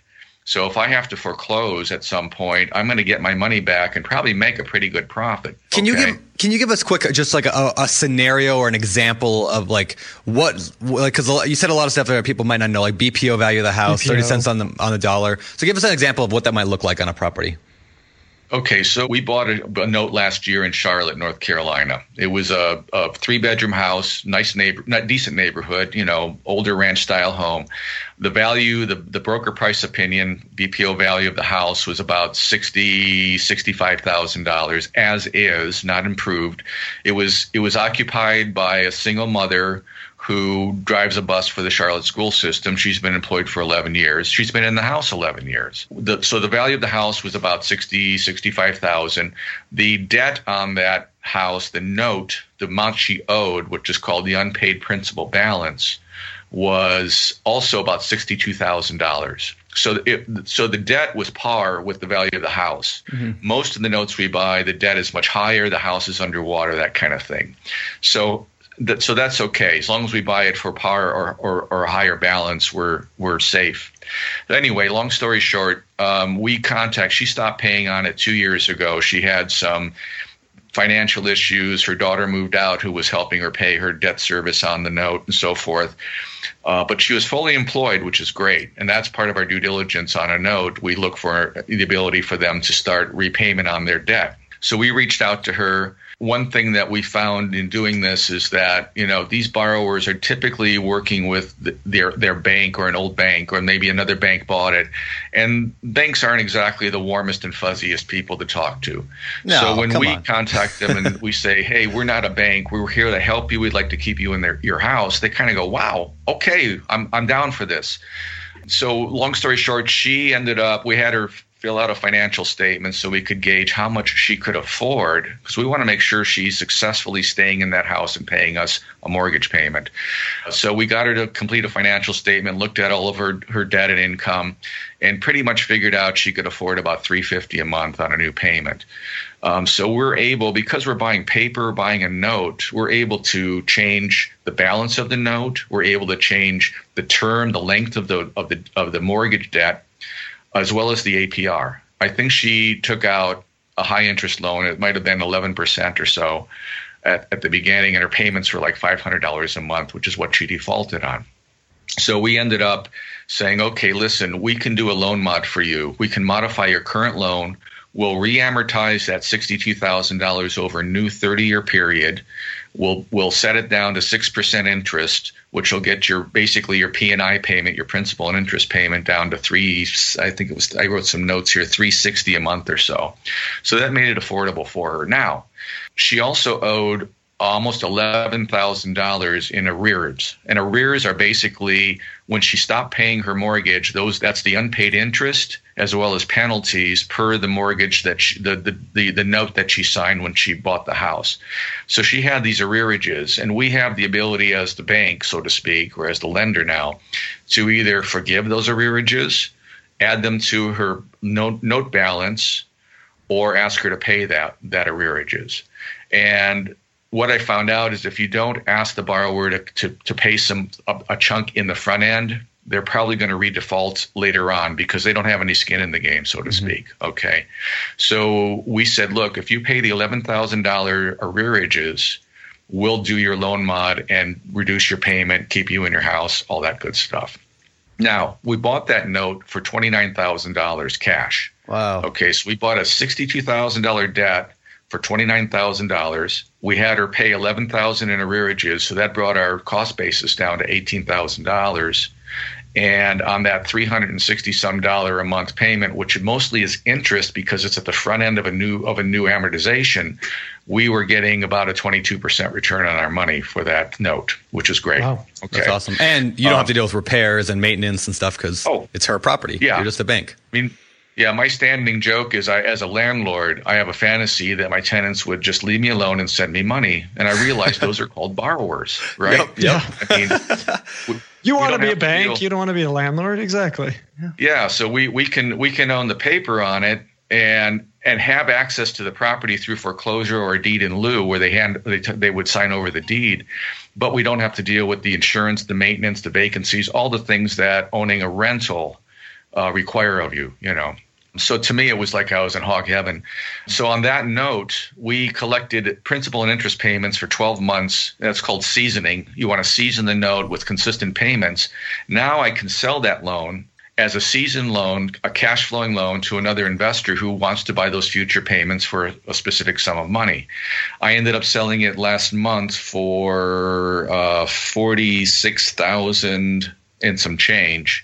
Speaker 2: So if I have to foreclose at some point, I'm going to get my money back and probably make a pretty good profit.
Speaker 3: Can
Speaker 2: okay?
Speaker 3: you give Can you give us quick, just like a, a scenario or an example of like what, like, because you said a lot of stuff that people might not know, like B P O value of the house,
Speaker 1: B P O.
Speaker 3: thirty cents on the on the dollar. So give us an example of what that might look like on a property.
Speaker 2: Okay, so we bought a, a note last year in Charlotte, North Carolina. It was a, a three-bedroom house, nice neighbor, not decent neighborhood, you know, older ranch-style home. The value, the, the broker price opinion, B P O value of the house was about sixty thousand dollars, sixty-five thousand dollars, as is, not improved. It was it was occupied by a single mother who drives a bus for the Charlotte school system. She's been employed for eleven years. She's been in the house eleven years. The, so the value of the house was about sixty, sixty-five thousand. The debt on that house, the note, the amount she owed, which is called the unpaid principal balance, was also about sixty-two thousand dollars. So it, so the debt was par with the value of the house. Mm-hmm. Most of the notes we buy, the debt is much higher, the house is underwater, that kind of thing. So That, so that's okay. As long as we buy it for par or, or, or a higher balance, we're we're safe. But anyway, long story short, um, we contact. She stopped paying on it two years ago. She had some financial issues. Her daughter moved out, who was helping her pay her debt service on the note and so forth. Uh, but she was fully employed, which is great. And that's part of our due diligence on a note. We look for the ability for them to start repayment on their debt. So we reached out to her. One thing that we found in doing this is that, you know, these borrowers are typically working with the, their their bank or an old bank, or maybe another bank bought it. And banks aren't exactly the warmest and fuzziest people to talk to.
Speaker 3: No,
Speaker 2: so when we
Speaker 3: on.
Speaker 2: contact them and we say, hey, we're not a bank, we're here to help you, we'd like to keep you in their, your house, they kind of go, wow, okay, I'm I'm down for this. So long story short, she ended up, we had her fill out a financial statement so we could gauge how much she could afford, because we want to make sure she's successfully staying in that house and paying us a mortgage payment. So we got her to complete a financial statement, looked at all of her, her debt and income, and pretty much figured out she could afford about three hundred fifty dollars a month on a new payment. Um, so we're able, because we're buying paper, buying a note, we're able to change the balance of the note. We're able to change the term, the length of the of the of the mortgage debt, as well as the A P R. I think she took out a high interest loan. It might have been eleven percent or so at, at the beginning, and her payments were like five hundred dollars a month, which is what she defaulted on. So we ended up saying, okay, listen, we can do a loan mod for you. We can modify your current loan. We'll re-amortize that sixty-two thousand dollars over a new thirty-year period. We'll we'll set it down to six percent interest, which will get your basically your P and I payment, your principal and interest payment, down to three. I think it was. I wrote some notes here, three sixty a month or so. So that made it affordable for her. Now, she also owed almost eleven thousand dollars in arrears, and arrears are basically when she stopped paying her mortgage. Those that's the unpaid interest as well as penalties per the mortgage that she, the, the the the note that she signed when she bought the house. So she had these arrearages, and we have the ability as the bank, so to speak, or as the lender now, to either forgive those arrearages, add them to her note, note balance, or ask her to pay that that arrearages. And what I found out is if you don't ask the borrower to to, to pay some a, a chunk in the front end, they're probably going to redefault later on because they don't have any skin in the game, so to mm-hmm. speak. Okay. So we said, look, if you pay the eleven thousand dollars arrearages, we'll do your loan mod and reduce your payment, keep you in your house, all that good stuff. Now, we bought that note for twenty-nine thousand dollars cash.
Speaker 3: Wow.
Speaker 2: Okay. So we bought a sixty-two thousand dollars debt for twenty-nine thousand dollars. We had her pay eleven thousand dollars in arrearages, so that brought our cost basis down to eighteen thousand dollars. And on that three hundred sixty some dollar a month payment, which mostly is interest because it's at the front end of a new of a new amortization, we were getting about a twenty-two percent return on our money for that note, which is great.
Speaker 1: Wow.
Speaker 2: Okay.
Speaker 3: That's awesome. And you don't
Speaker 2: um,
Speaker 3: have to deal with repairs and maintenance and stuff because
Speaker 2: oh,
Speaker 3: it's her property.
Speaker 2: Yeah.
Speaker 3: You're just a bank.
Speaker 2: I mean, yeah, my standing joke is I, as a landlord, I have a fantasy that my tenants would just leave me alone and send me money. And I realize those are called borrowers, right?
Speaker 3: Yep. yep.
Speaker 2: I mean, we,
Speaker 1: you want to be a
Speaker 2: to
Speaker 1: bank,
Speaker 2: deal.
Speaker 1: you don't want to be a landlord. Exactly.
Speaker 2: Yeah. yeah. So we, we can we can own the paper on it and and have access to the property through foreclosure or a deed in lieu, where they hand they t- they would sign over the deed, but we don't have to deal with the insurance, the maintenance, the vacancies, all the things that owning a rental uh, require of you, you know. So to me, it was like I was in hog heaven. So on that note, we collected principal and interest payments for twelve months. That's called seasoning. You want to season the note with consistent payments. Now I can sell that loan as a seasoned loan, a cash flowing loan to another investor who wants to buy those future payments for a specific sum of money. I ended up selling it last month for uh, forty-six thousand dollars and some change.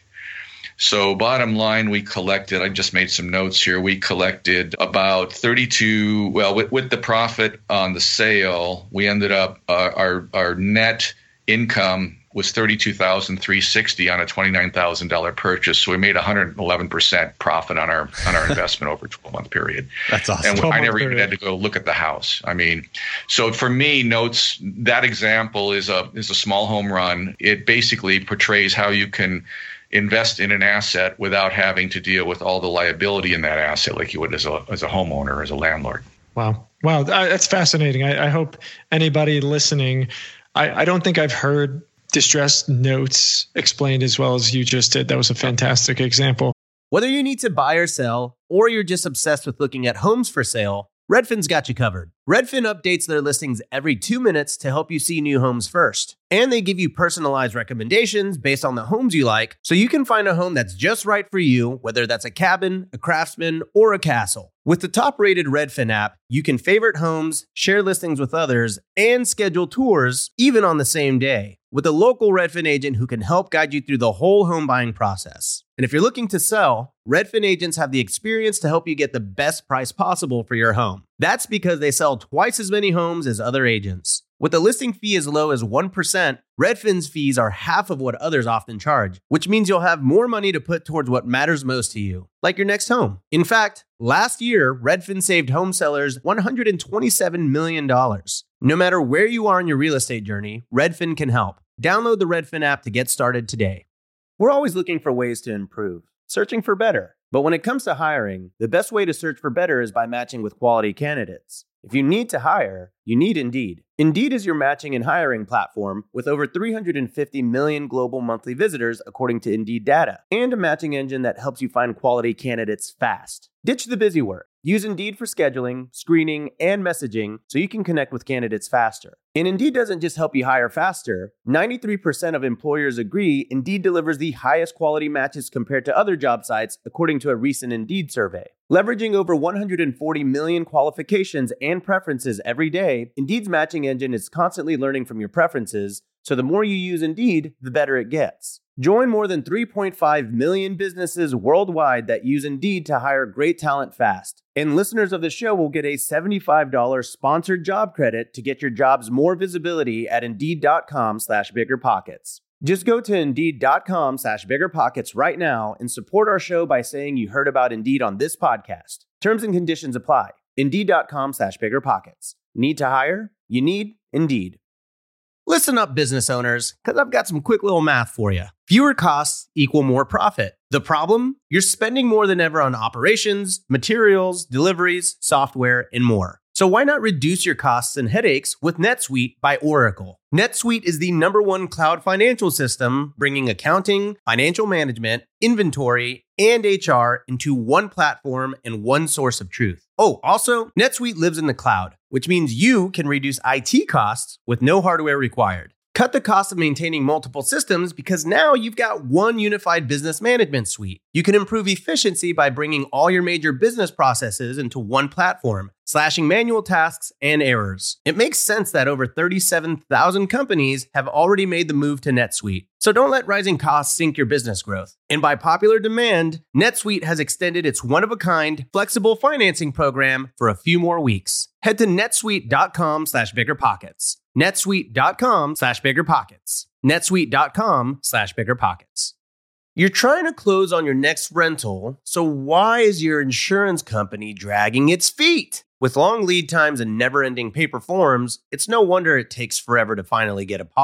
Speaker 2: So bottom line, we collected, I just made some notes here, we collected about thirty-two, well, with, with the profit on the sale, we ended up, uh, our our net income was thirty-two thousand three hundred sixty dollars on a twenty-nine thousand dollars purchase. So we made one hundred eleven percent profit on our on our investment over a twelve-month period.
Speaker 3: That's awesome.
Speaker 2: And I never even had to go look at the house. I mean, so for me, notes, that example is a is a small home run. It basically portrays how you can invest in an asset without having to deal with all the liability in that asset like you would as a as a homeowner, as a landlord.
Speaker 1: Wow. Wow. That's fascinating. I, I hope anybody listening, I, I don't think I've heard distressed notes explained as well as you just did. That was a fantastic example.
Speaker 6: Whether you need to buy or sell, or you're just obsessed with looking at homes for sale, Redfin's got you covered. Redfin updates their listings every two minutes to help you see new homes first. And they give you personalized recommendations based on the homes you like, so you can find a home that's just right for you, whether that's a cabin, a craftsman, or a castle. With the top-rated Redfin app, you can favorite homes, share listings with others, and schedule tours even on the same day, with a local Redfin agent who can help guide you through the whole home buying process. And if you're looking to sell, Redfin agents have the experience to help you get the best price possible for your home. That's because they sell twice as many homes as other agents. With a listing fee as low as one percent, Redfin's fees are half of what others often charge, which means you'll have more money to put towards what matters most to you, like your next home. In fact, last year, Redfin saved home sellers one hundred twenty-seven million dollars. No matter where you are in your real estate journey, Redfin can help. Download the Redfin app to get started today. We're always looking for ways to improve, searching for better. But when it comes to hiring, the best way to search for better is by matching with quality candidates. If you need to hire, you need Indeed. Indeed is your matching and hiring platform with over three hundred fifty million global monthly visitors according to Indeed data, and a matching engine that helps you find quality candidates fast. Ditch the busy work. Use Indeed for scheduling, screening, and messaging so you can connect with candidates faster. And Indeed doesn't just help you hire faster. ninety-three percent of employers agree Indeed delivers the highest quality matches compared to other job sites, according to a recent Indeed survey. Leveraging over one hundred forty million qualifications and preferences every day, Indeed's matching engine is constantly learning from your preferences, so the more you use Indeed, the better it gets. Join more than three point five million businesses worldwide that use Indeed to hire great talent fast. And listeners of the show will get a seventy-five dollars sponsored job credit to get your jobs more visibility at Indeed.com slash BiggerPockets. Just go to Indeed.com slash BiggerPockets right now and support our show by saying you heard about Indeed on this podcast. Terms and conditions apply. Indeed.com slash BiggerPockets. Need to hire? You need Indeed. Listen up, business owners, because I've got some quick little math for you. Fewer costs equal more profit. The problem? You're spending more than ever on operations, materials, deliveries, software, and more. So why not reduce your costs and headaches with NetSuite by Oracle? NetSuite is the number one cloud financial system, bringing accounting, financial management, inventory, and H R into one platform and one source of truth. Oh, also, NetSuite lives in the cloud, which means you can reduce I T costs with no hardware required. Cut the cost of maintaining multiple systems because now you've got one unified business management suite. You can improve efficiency by bringing all your major business processes into one platform, slashing manual tasks and errors. It makes sense that over thirty-seven thousand companies have already made the move to NetSuite. So don't let rising costs sink your business growth. And by popular demand, NetSuite has extended its one-of-a-kind, flexible financing program for a few more weeks. Head to netsuite.com slash biggerpockets. netsuite.com slash biggerpockets. netsuite.com slash biggerpockets. You're trying to close on your next rental, so why is your insurance company dragging its feet? With long lead times and never-ending paper forms, it's no wonder it takes forever to finally get a policy.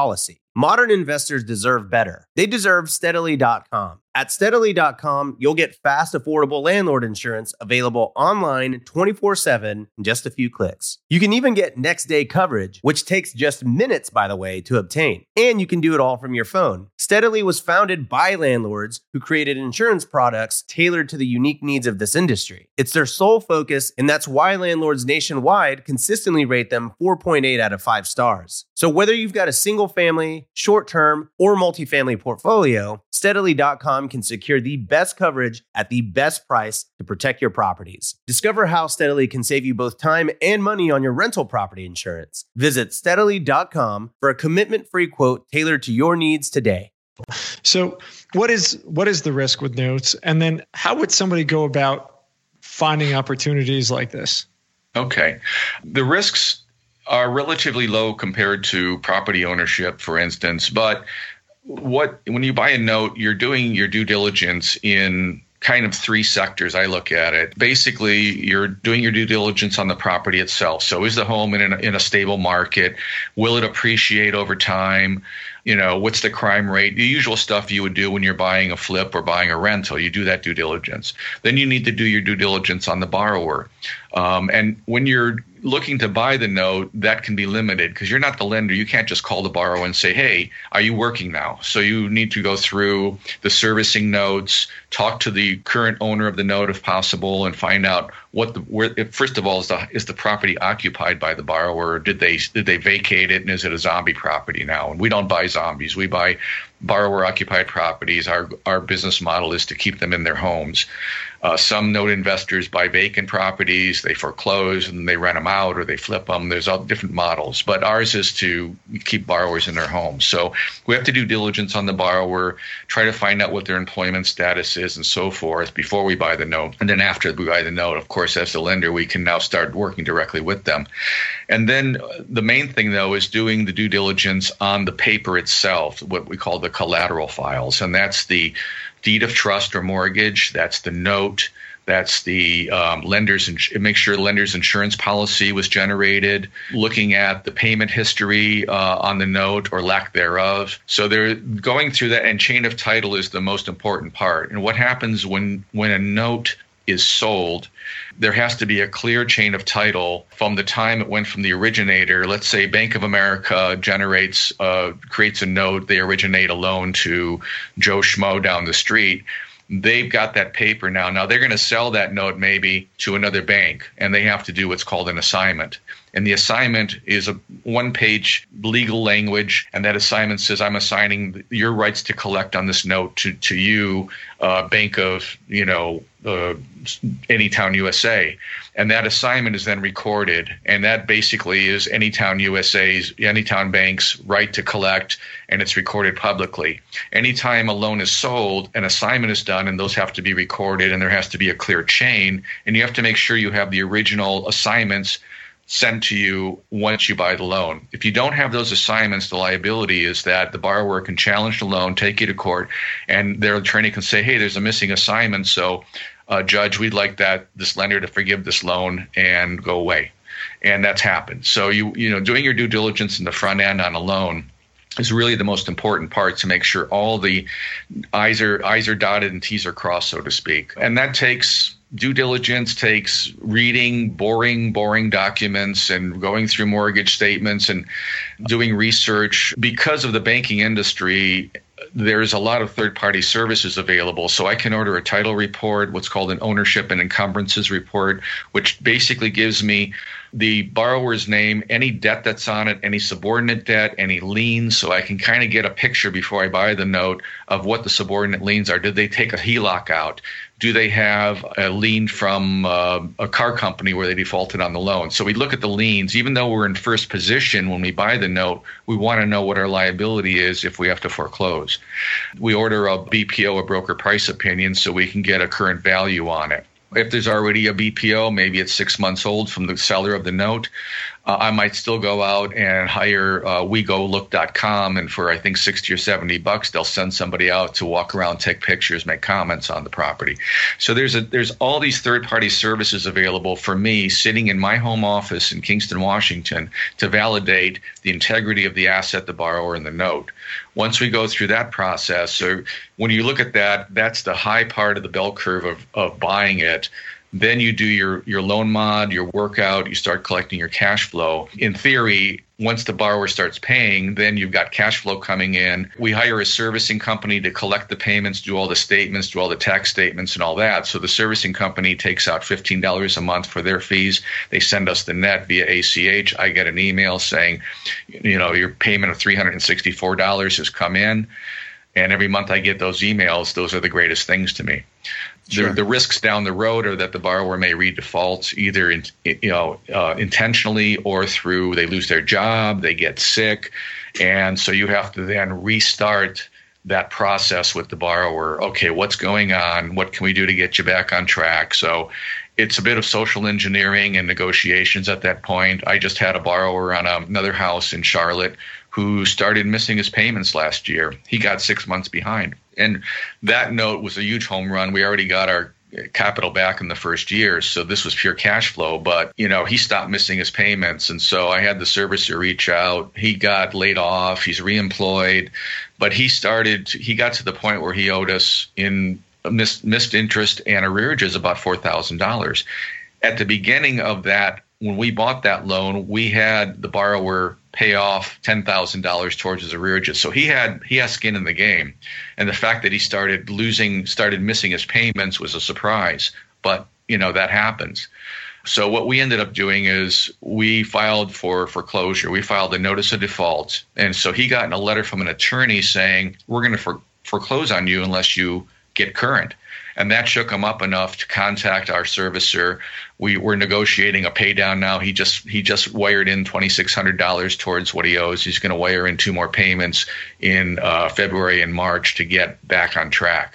Speaker 6: Modern investors deserve better. They deserve Steadily dot com. At Steadily dot com, you'll get fast, affordable landlord insurance available online twenty-four seven in just a few clicks. You can even get next day coverage, which takes just minutes, by the way, to obtain. And you can do it all from your phone. Steadily was founded by landlords who created insurance products tailored to the unique needs of this industry. It's their sole focus, and that's why landlords nationwide consistently rate them four point eight out of five stars. So whether you've got a single family, short-term, or multifamily portfolio, Steadily dot com can secure the best coverage at the best price to protect your properties. Discover how Steadily can save you both time and money on your rental property insurance. Visit Steadily dot com for a commitment-free quote tailored to your needs today.
Speaker 1: So what is what is the risk with notes? And then how would somebody go about finding opportunities like this?
Speaker 2: Okay. The risks are relatively low compared to property ownership, for instance, but what when you buy a note, you're doing your due diligence in kind of three sectors. I look at it. Basically, you're doing your due diligence on the property itself. So is the home in a, in a stable market? Will it appreciate over time? You know, what's the crime rate? The usual stuff you would do when you're buying a flip or buying a rental. You do that due diligence. Then you need to do your due diligence on the borrower. Um, and when you're looking to buy the note, that can be limited because you're not the lender. You can't just call the borrower and say, hey, are you working now? So you need to go through the servicing notes, talk to the current owner of the note if possible, and find out what the where. First of all, is the is the property occupied by the borrower? Or did they did they vacate it, and is it a zombie property now? And we don't buy zombies. We buy borrower occupied properties. Our our business model is to keep them in their homes. Uh, some note investors buy vacant properties, they foreclose and they rent them out or they flip them. There's all different models, but ours is to keep borrowers in their homes. So we have to do diligence on the borrower, try to find out what their employment status is and so forth before we buy the note. And then after we buy the note, of course, as the lender, we can now start working directly with them. And then the main thing, though, is doing the due diligence on the paper itself, what we call the collateral files. And that's the deed of trust or mortgage. That's the note. That's the um, lender's. Ins- make sure the lender's insurance policy was generated. Looking at the payment history uh, on the note or lack thereof. So they're going through that, and chain of title is the most important part. And what happens when when a note is sold, there has to be a clear chain of title from the time it went from the originator. Let's say Bank of America generates, uh, creates a note. They originate a loan to Joe Schmo down the street. They've got that paper now. Now they're going to sell that note maybe to another bank, and they have to do what's called an assignment. And the assignment is a one-page legal language, and that assignment says, I'm assigning your rights to collect on this note to, to you, uh, Bank of, you know, uh, Anytown, U S A. And that assignment is then recorded, and that basically is Anytown U S A's, Anytown Bank's right to collect, and it's recorded publicly. Anytime a loan is sold, an assignment is done, and those have to be recorded, and there has to be a clear chain, and you have to make sure you have the original assignments sent to you once you buy the loan. If you don't have those assignments, the liability is that the borrower can challenge the loan, take you to court, and their attorney can say, hey, there's a missing assignment, so uh, judge, we'd like that this lender to forgive this loan and go away. And that's happened. So you you know, doing your due diligence in the front end on a loan is really the most important part to make sure all the I's are I's are dotted and T's are crossed, so to speak. And that takes due diligence, takes reading boring, boring documents and going through mortgage statements and doing research. Because of the banking industry, there's a lot of third-party services available. So I can order a title report, what's called an ownership and encumbrances report, which basically gives me the borrower's name, any debt that's on it, any subordinate debt, any liens, so I can kind of get a picture before I buy the note of what the subordinate liens are. Did they take a H E L O C out? Do they have a lien from uh, a car company where they defaulted on the loan? So we look at the liens. Even though we're in first position when we buy the note, we want to know what our liability is if we have to foreclose. We order a B P O, a broker price opinion, so we can get a current value on it. If there's already a B P O, maybe it's six months old from the seller of the note. uh, I might still go out and hire uh, we go look dot com, and for I think sixty or seventy bucks, they'll send somebody out to walk around, take pictures, make comments on the property. So there's a there's all these third-party services available for me sitting in my home office in Kingston, Washington, to validate the integrity of the asset, the borrower, and the note. Once we go through that process, so when you look at that, that's the high part of the bell curve of, of buying it. Then you do your, your loan mod, your workout, you start collecting your cash flow. In theory, once the borrower starts paying, then you've got cash flow coming in. We hire a servicing company to collect the payments, do all the statements, do all the tax statements and all that. So the servicing company takes out fifteen dollars a month for their fees. They send us the net via A C H. I get an email saying, you know, your payment of three hundred sixty-four dollars has come in. And every month I get those emails. Those are the greatest things to me. Sure. The, the risks down the road are that the borrower may redefault either in, you know, uh, intentionally or through they lose their job, they get sick. And so you have to then restart that process with the borrower. Okay, what's going on? What can we do to get you back on track? So it's a bit of social engineering and negotiations at that point. I just had a borrower on a, another house in Charlotte who started missing his payments last year. He got six months behind. And that note was a huge home run. We already got our capital back in the first year, so this was pure cash flow. But, you know, he stopped missing his payments. And so I had the servicer reach out. He got laid off. He's reemployed. But he started, he got to the point where he owed us in missed, missed interest and arrearages about four thousand dollars. At the beginning of that, when we bought that loan, we had the borrower pay off ten thousand dollars towards his arrearages. So he had he has skin in the game. And the fact that he started losing, started missing his payments was a surprise. But, you know, that happens. So what we ended up doing is we filed for foreclosure. We filed a notice of default. And so he got a letter from an attorney saying, we're going to for- foreclose on you unless you get current. And that shook him up enough to contact our servicer. We were negotiating a pay down now. He just he just wired in twenty-six hundred dollars towards what he owes. He's going to wire in two more payments in uh, February and March to get back on track.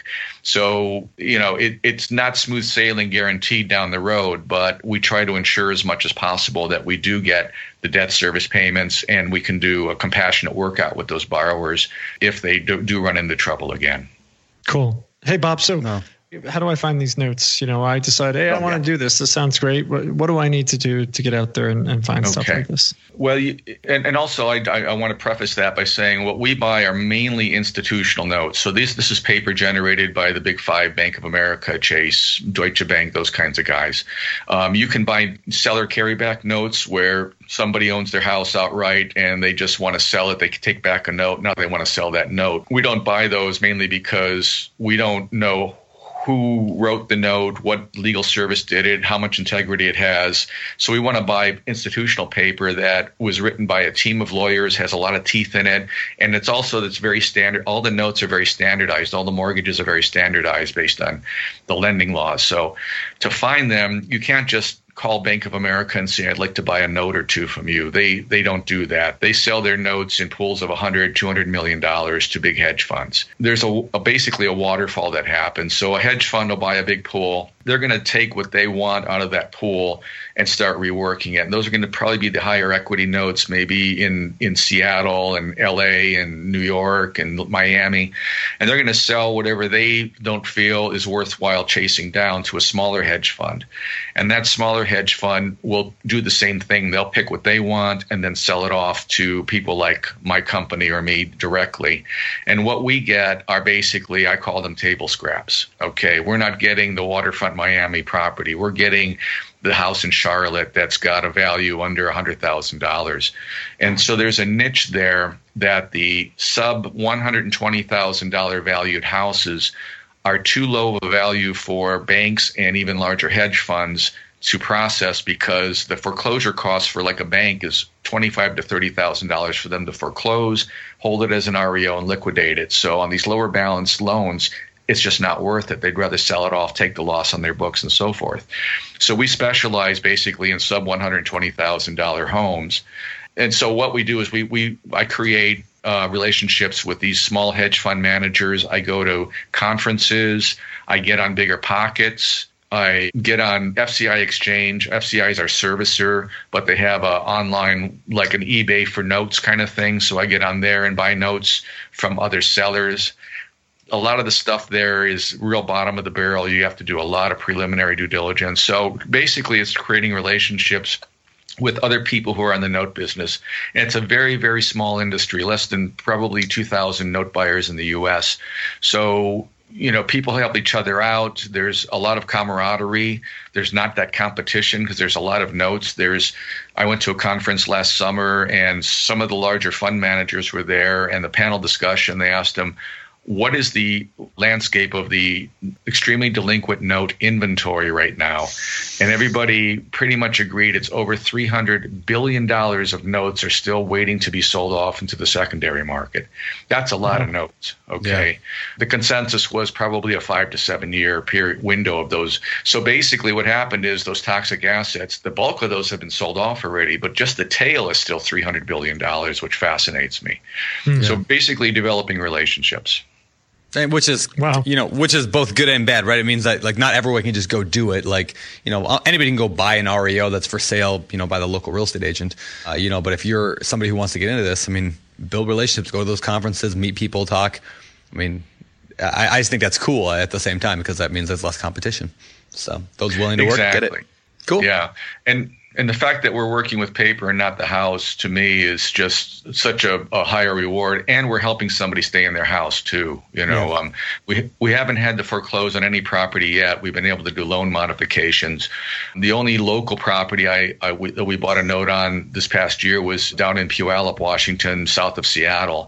Speaker 2: So, you know, it, it's not smooth sailing guaranteed down the road, but we try to ensure as much as possible that we do get the debt service payments and we can do a compassionate workout with those borrowers if they do, do run into trouble again.
Speaker 1: Cool. Hey, Bob, so
Speaker 3: No.
Speaker 1: how do I find these notes? You know, I decide, hey, I
Speaker 2: Oh,
Speaker 1: want to
Speaker 2: yeah.
Speaker 1: do this. This sounds great. What, what do I need to do to get out there and, and find stuff
Speaker 2: Okay.
Speaker 1: like this?
Speaker 2: Well, you, and, and also I, I, I want to preface that by saying what we buy are mainly institutional notes. So this this is paper generated by the big five, Bank of America, Chase, Deutsche Bank, those kinds of guys. Um, you can buy seller carryback notes where somebody owns their house outright and they just want to sell it. They can take back a note. Now they want to sell that note. We don't buy those mainly because we don't know who wrote the note, what legal service did it, how much integrity it has. So we want to buy institutional paper that was written by a team of lawyers, has a lot of teeth in it, and it's also that's very standard. All the notes are very standardized. All the mortgages are very standardized based on the lending laws. So to find them, you can't just call Bank of America and say, I'd like to buy a note or two from you. They they don't do that. They sell their notes in pools of one hundred, two hundred million dollars to big hedge funds. There's a, a basically a waterfall that happens. So a hedge fund will buy a big pool. They're going to take what they want out of that pool and start reworking it. And those are going to probably be the higher equity notes, maybe in, in Seattle and L A and New York and Miami. And they're going to sell whatever they don't feel is worthwhile chasing down to a smaller hedge fund. And that smaller hedge fund will do the same thing. They'll pick what they want and then sell it off to people like my company or me directly. And what we get are basically, I call them table scraps. Okay, we're not getting the waterfront Miami property. We're getting the house in Charlotte that's got a value under one hundred thousand dollars. And so there's a niche there that the sub one hundred twenty thousand dollars valued houses are too low of a value for banks and even larger hedge funds to process, because the foreclosure cost for like a bank is twenty-five thousand to thirty thousand dollars for them to foreclose, hold it as an R E O, and liquidate it. So on these lower balance loans, it's just not worth it. They'd rather sell it off, take the loss on their books, and so forth. So we specialize basically in sub one hundred twenty thousand dollars homes. And so what we do is we we I create uh, relationships with these small hedge fund managers. I go to conferences. I get on Bigger Pockets. I get on F C I Exchange. F C I is our servicer, but they have a online, like an eBay for notes kind of thing. So I get on there and buy notes from other sellers. A lot of the stuff there is real bottom of the barrel. You have to do a lot of preliminary due diligence. So basically, it's creating relationships with other people who are in the note business. And it's a very, very small industry, less than probably two thousand note buyers in the U S. So, you know, people help each other out. There's a lot of camaraderie. There's not that competition because there's a lot of notes. There's, I went to a conference last summer and some of the larger fund managers were there, and the panel discussion, they asked them, what is the landscape of the extremely delinquent note inventory right now? And everybody pretty much agreed it's over three hundred billion dollars of notes are still waiting to be sold off into the secondary market. That's a lot mm-hmm. of notes, okay? Yeah. The consensus was probably a five to seven year period window of those. So basically what happened is those toxic assets, the bulk of those have been sold off already, but just the tail is still three hundred billion dollars, which fascinates me. Mm-hmm. So basically developing relationships.
Speaker 3: Which is, wow. you know, which is both good and bad, right? It means that like not everyone can just go do it. Like, you know, anybody can go buy an R E O that's for sale, you know, by the local real estate agent, uh, you know, but if you're somebody who wants to get into this, I mean, build relationships, go to those conferences, meet people, talk. I mean, I, I just think that's cool at the same time because that means there's less competition. So those willing to
Speaker 2: exactly.
Speaker 3: work, get it. Cool.
Speaker 2: Yeah. And, And the fact that we're working with paper and not the house, to me, is just such a, a higher reward. And we're helping somebody stay in their house, too. You know, yeah. um, we we haven't had to foreclose on any property yet. We've been able to do loan modifications. The only local property I, I we, that we bought a note on this past year was down in Puyallup, Washington, south of Seattle.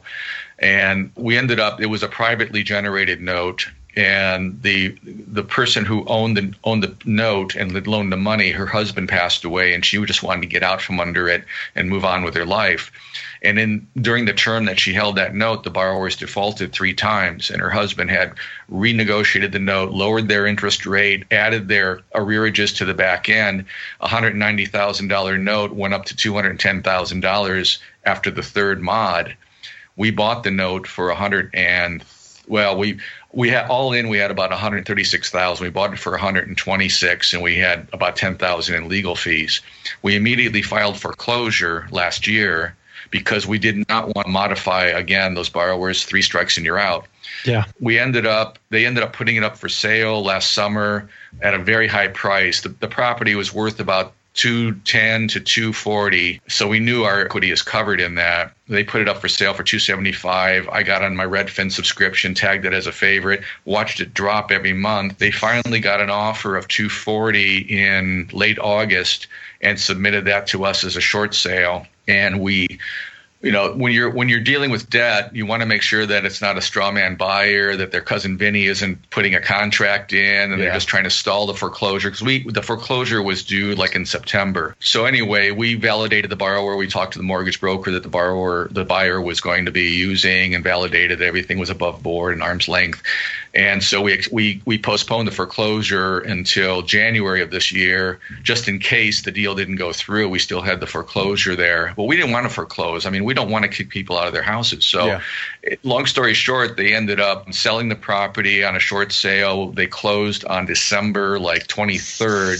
Speaker 2: And we ended up, it was a privately generated note. And the the person who owned the owned the note and loaned the money, her husband passed away, and she just wanted to get out from under it and move on with her life. And in during the term that she held that note, the borrowers defaulted three times, and her husband had renegotiated the note, lowered their interest rate, added their arrearages to the back end. A one hundred ninety thousand dollars note went up to two hundred ten thousand dollars after the third mod. We bought the note for a hundred and well, we. We had all in, we had about one hundred thirty-six thousand. We bought it for one hundred twenty-six, and we had about ten thousand in legal fees. We immediately filed foreclosure last year because we did not want to modify again those borrowers, three strikes and you're out.
Speaker 1: Yeah.
Speaker 2: We ended up, they ended up putting it up for sale last summer at a very high price. The, the property was worth about two ten to two forty. So we knew our equity is covered in that. They put it up for sale for two seventy-five. I got on my Redfin subscription, tagged it as a favorite, watched it drop every month. They finally got an offer of two forty in late August and submitted that to us as a short sale. And we, you know, when you're when you're dealing with debt, you want to make sure that it's not a straw man buyer, that their cousin Vinny isn't putting a contract in and yeah. they're just trying to stall the foreclosure, because we the foreclosure was due like in September. So anyway, we validated the borrower. We talked to the mortgage broker that the borrower, the buyer was going to be using, and validated that everything was above board and arm's length. And so we we we postponed the foreclosure until January of this year, just in case the deal didn't go through. We still had the foreclosure there. Well, we didn't want to foreclose. I mean, we don't want to kick people out of their houses. So yeah. it, long story short, they ended up selling the property on a short sale. They closed on December like twenty-third.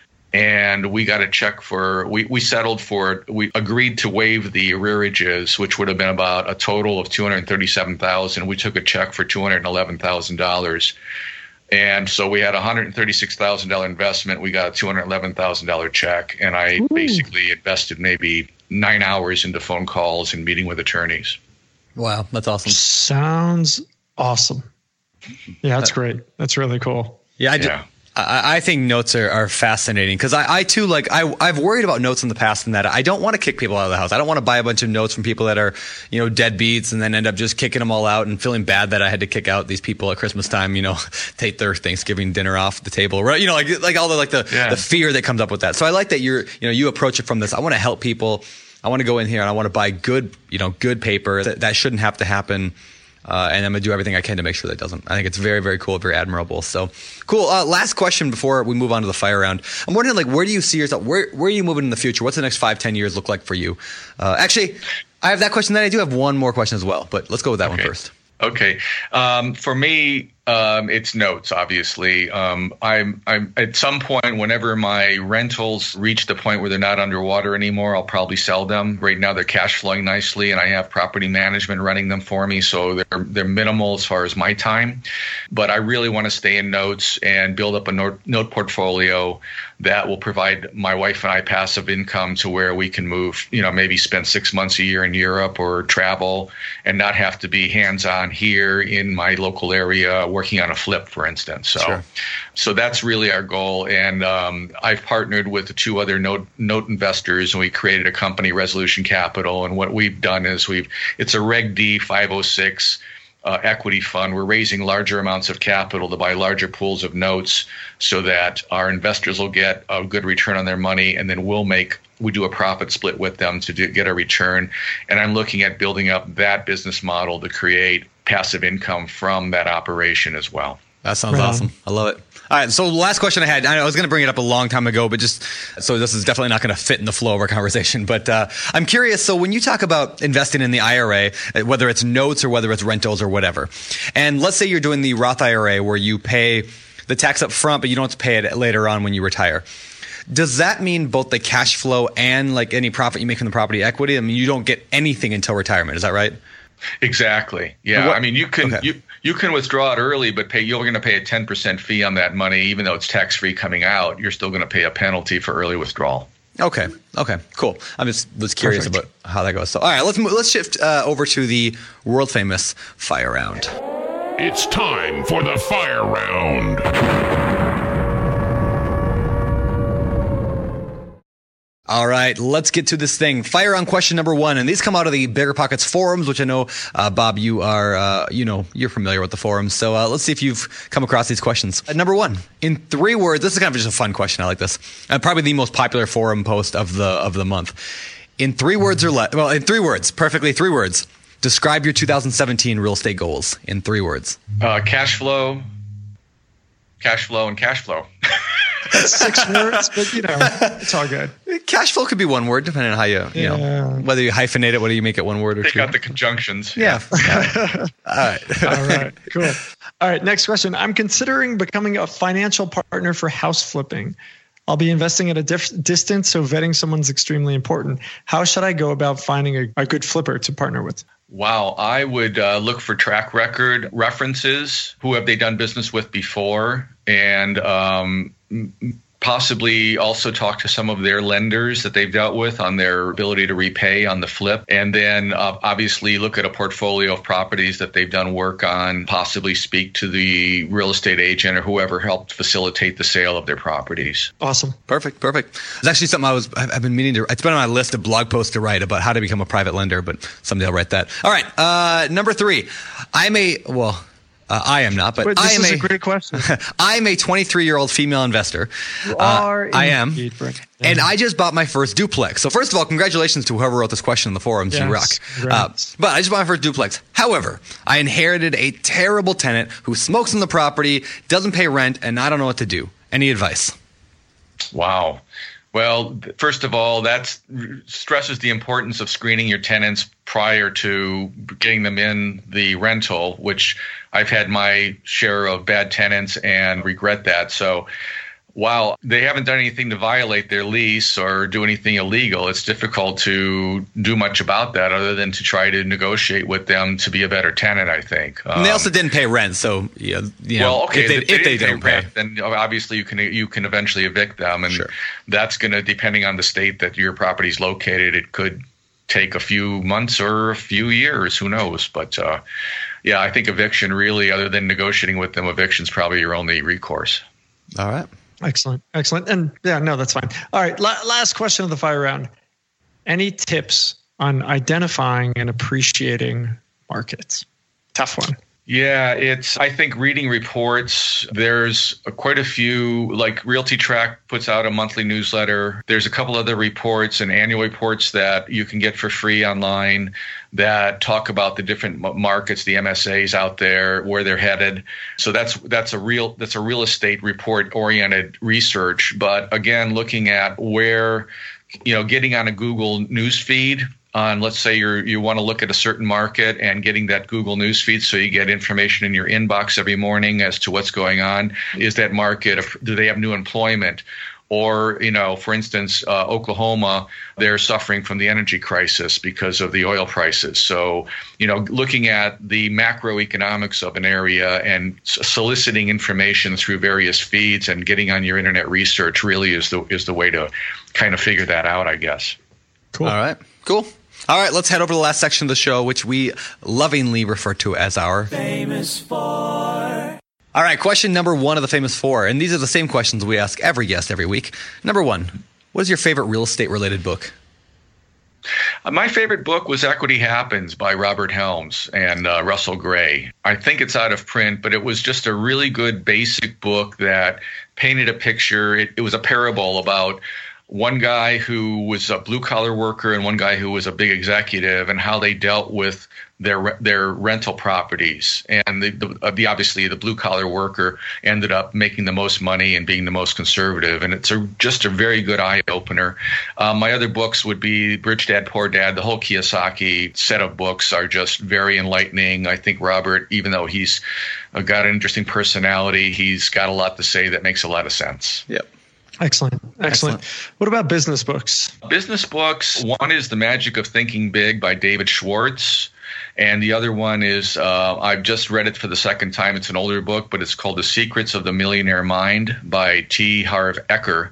Speaker 2: And we got a check for, we, we settled for, we agreed to waive the arrearages, which would have been about a total of two hundred thirty-seven thousand dollars. We took a check for two hundred eleven thousand dollars. And so we had a one hundred thirty-six thousand dollars investment. We got a two hundred eleven thousand dollars check. And I Ooh. basically invested maybe nine hours into phone calls and meeting with attorneys.
Speaker 3: Wow, that's awesome.
Speaker 1: Sounds awesome. Yeah, that's great. That's really cool.
Speaker 3: Yeah, I do.
Speaker 2: Yeah.
Speaker 3: I, I think notes are, are fascinating because I, I too, like, I, I've worried about notes in the past and that I don't want to kick people out of the house. I don't want to buy a bunch of notes from people that are, you know, deadbeats and then end up just kicking them all out and feeling bad that I had to kick out these people at Christmas time, you know, take their Thanksgiving dinner off the table, right? You know, like, like all the, like the, yeah. the fear that comes up with that. So I like that you're, you know, you approach it from this. I want to help people. I want to go in here and I want to buy good, you know, good paper. That, that shouldn't have to happen. Uh, and I'm going to do everything I can to make sure that doesn't. I think it's very, very cool, very admirable. So cool. Uh, last question before we move on to the fire round. I'm wondering, like, where do you see yourself? Where, where are you moving in the future? What's the next five, ten years look like for you? Uh, actually, I have that question. Then I do have one more question as well, but let's go with that
Speaker 2: okay.
Speaker 3: one first.
Speaker 2: Okay. Um, for me, Um, it's notes, obviously. Um, I'm, I'm at some point, whenever my rentals reach the point where they're not underwater anymore, I'll probably sell them. Right now, they're cash flowing nicely, and I have property management running them for me, so they're they're minimal as far as my time. But I really want to stay in notes and build up a note, note portfolio that will provide my wife and I passive income to where we can move, you know, maybe spend six months a year in Europe or travel and not have to be hands-on here in my local area working on a flip, for instance. So, sure. so that's really our goal. And um, I've partnered with the two other note note investors, and we created a company, Resolution Capital. And what we've done is we've it's a Reg D five oh six Uh, equity fund. We're raising larger amounts of capital to buy larger pools of notes so that our investors will get a good return on their money, and then we'll make we do a profit split with them to do, get a return. And I'm looking at building up that business model to create passive income from that operation as well.
Speaker 3: That sounds right awesome. I love it. All right. So last question I had, I was going to bring it up a long time ago, but just so this is definitely not going to fit in the flow of our conversation. But uh, I'm curious. So when you talk about investing in the I R A, whether it's notes or whether it's rentals or whatever, and let's say you're doing the Roth I R A where you pay the tax up front, but you don't have to pay it later on when you retire. Does that mean both the cash flow and like any profit you make from the property equity? I mean, you don't get anything until retirement. Is that right?
Speaker 2: Exactly. Yeah. What, I mean, you can okay. you you can withdraw it early, but pay you're going to pay a ten percent fee on that money, even though it's tax free coming out. You're still going to pay a penalty for early withdrawal. Okay. Okay. Cool. I'm just was curious Perfect. about how that goes. So, all right, let's move, let's shift uh, over to the world famous fire round.
Speaker 7: It's time for the fire round.
Speaker 3: All right, let's get to this thing. Fire on question number one, and these come out of the Bigger Pockets forums, which I know, uh, Bob, you are, uh, you know, you're familiar with the forums. So uh, let's see if you've come across these questions. Uh, number one, in three words, this is kind of just a fun question. I like this. Uh, probably the most popular forum post of the of the month. In three words or less, well, in three words, perfectly three words. Describe your two thousand seventeen real estate goals in three words.
Speaker 2: Uh, cash flow, cash flow, and cash flow.
Speaker 1: That's six words, but you know, it's all good.
Speaker 3: Cash flow could be one word, depending on how you, you yeah. know, whether you hyphenate it, whether you make it one word or
Speaker 2: Take
Speaker 3: two.
Speaker 2: Take out the conjunctions.
Speaker 3: Yeah. yeah. All right.
Speaker 1: All right. Cool. All right. Next question. I'm considering becoming a financial partner for house flipping. I'll be investing at a diff- distance, so vetting someone's extremely important. How should I go about finding a, a good flipper to partner with?
Speaker 2: Wow. I would uh, look for track record references. Who have they done business with before? And um, possibly also talk to some of their lenders that they've dealt with on their ability to repay on the flip. And then uh, obviously look at a portfolio of properties that they've done work on, possibly speak to the real estate agent or whoever helped facilitate the sale of their properties.
Speaker 1: Awesome.
Speaker 3: Perfect. Perfect. It's actually something I was, I've been meaning to, it's been on my list of blog posts to write about how to become a private lender, but someday I'll write that. All right. Uh, number three, I'm a, well, Uh, I am not, but
Speaker 1: Wait, this
Speaker 3: I am
Speaker 1: is
Speaker 3: a,
Speaker 1: a great question.
Speaker 3: I'm a twenty-three-year-old female investor.
Speaker 1: You are
Speaker 3: uh, I am.
Speaker 1: Indeed,
Speaker 3: and I just bought my first duplex. So first of all, congratulations to whoever wrote this question in the forums. Yes, you rock. Uh, but I just bought my first duplex. However, I inherited a terrible tenant who smokes on the property, doesn't pay rent, and I don't know what to do. Any advice?
Speaker 2: Wow. Well, first of all, that stresses the importance of screening your tenants prior to getting them in the rental, which I've had my share of bad tenants and regret that. So while they haven't done anything to violate their lease or do anything illegal, it's difficult to do much about that other than to try to negotiate with them to be a better tenant, I think.
Speaker 3: Um, and they also didn't pay rent, so yeah, you know,
Speaker 2: well, okay,
Speaker 3: if they,
Speaker 2: if they,
Speaker 3: if they
Speaker 2: don't pay,
Speaker 3: pay
Speaker 2: rent, then obviously you can you can eventually evict them, and
Speaker 3: sure.
Speaker 2: that's going to, depending on the state that your property is located, it could take a few months or a few years, who knows? But uh, yeah, I think eviction really, other than negotiating with them, eviction is probably your only recourse.
Speaker 3: All right.
Speaker 1: Excellent. Excellent. And yeah, no, that's fine. All right. La- last question of the fire round. Any tips on identifying and appreciating markets? Tough one.
Speaker 2: Yeah, it's, I think reading reports, there's quite a few, like Realty Track puts out a monthly newsletter. There's a couple other reports and annual reports that you can get for free online that talk about the different markets, the M S As out there, where they're headed. So that's that's a real that's a real estate report oriented research. But again, looking at where, you know, getting on a Google news feed on, let's say you're, you want to look at a certain market and getting that Google News feed so you get information in your inbox every morning as to what's going on. Is that market, do they have new employment? Or, you know, for instance, uh, Oklahoma, they're suffering from the energy crisis because of the oil prices. So, you know, looking at the macroeconomics of an area and soliciting information through various feeds and getting on your internet research really is the is the way to kind of figure that out, I guess.
Speaker 3: Cool. All right. Cool. All right. Let's head over to the last section of the show, which we lovingly refer to as our Famous Four. All right, question number one of the Famous Four. And these are the same questions we ask every guest every week. Number one, what is your favorite real estate-related book?
Speaker 2: Uh, my favorite book was Equity Happens by Robert Helms and uh, Russell Gray. I think it's out of print, but it was just a really good basic book that painted a picture. It, it was a parable about one guy who was a blue-collar worker and one guy who was a big executive and how they dealt with their their rental properties. And the, the, the obviously the blue-collar worker ended up making the most money and being the most conservative. And it's a, just a very good eye-opener. Um, my other books would be Rich Dad, Poor Dad. The whole Kiyosaki set of books are just very enlightening. I think Robert, even though he's got an interesting personality, he's got a lot to say that makes a lot of sense.
Speaker 3: Yep.
Speaker 1: Excellent. Excellent. Excellent. What about business books?
Speaker 2: Business books. One is The Magic of Thinking Big by David Schwartz. And the other one is, uh, I've just read it for the second time. It's an older book, but it's called The Secrets of the Millionaire Mind by T. Harv Eker.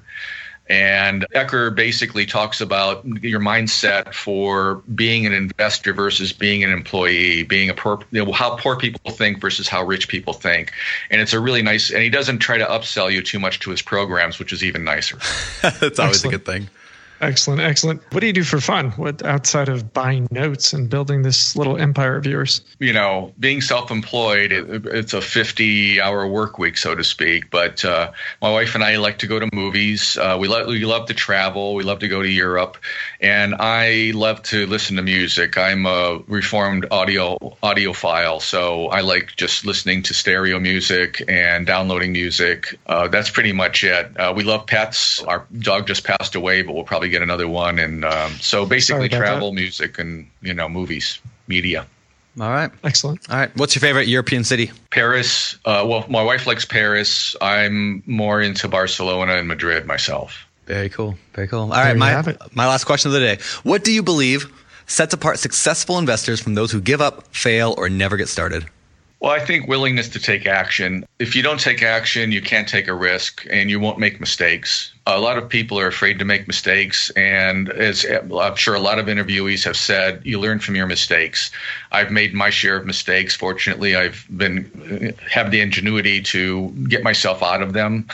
Speaker 2: And Eker basically talks about your mindset for being an investor versus being an employee, being a poor, you know, how poor people think versus how rich people think. And it's a really nice, and he doesn't try to upsell you too much to his programs, which is even nicer.
Speaker 3: That's always Excellent. a good thing.
Speaker 1: Excellent, excellent. What do you do for fun? What outside of buying notes and building this little empire of yours?
Speaker 2: You know, being self-employed, it, it's a fifty-hour work week, so to speak. But uh, my wife and I like to go to movies. Uh, we love we love to travel. We love to go to Europe, and I love to listen to music. I'm a reformed audio audiophile, so I like just listening to stereo music and downloading music. Uh, that's pretty much it. Uh, we love pets. Our dog just passed away, but we'll probably get another one. And um, so basically travel, that. music, and, you know, movies, media.
Speaker 3: All right.
Speaker 1: Excellent.
Speaker 3: All right. What's your favorite European city?
Speaker 2: Paris. Uh, well, my wife likes Paris. I'm more into Barcelona and Madrid myself.
Speaker 3: Very cool. Very cool. All there right. My, my last question of the day. What do you believe sets apart successful investors from those who give up, fail, or never get started?
Speaker 2: Well, I think willingness to take action. If you don't take action, you can't take a risk and you won't make mistakes. A lot of people are afraid to make mistakes, and as I'm sure a lot of interviewees have said, you learn from your mistakes. I've made my share of mistakes. Fortunately, I've been have the ingenuity to get myself out of them.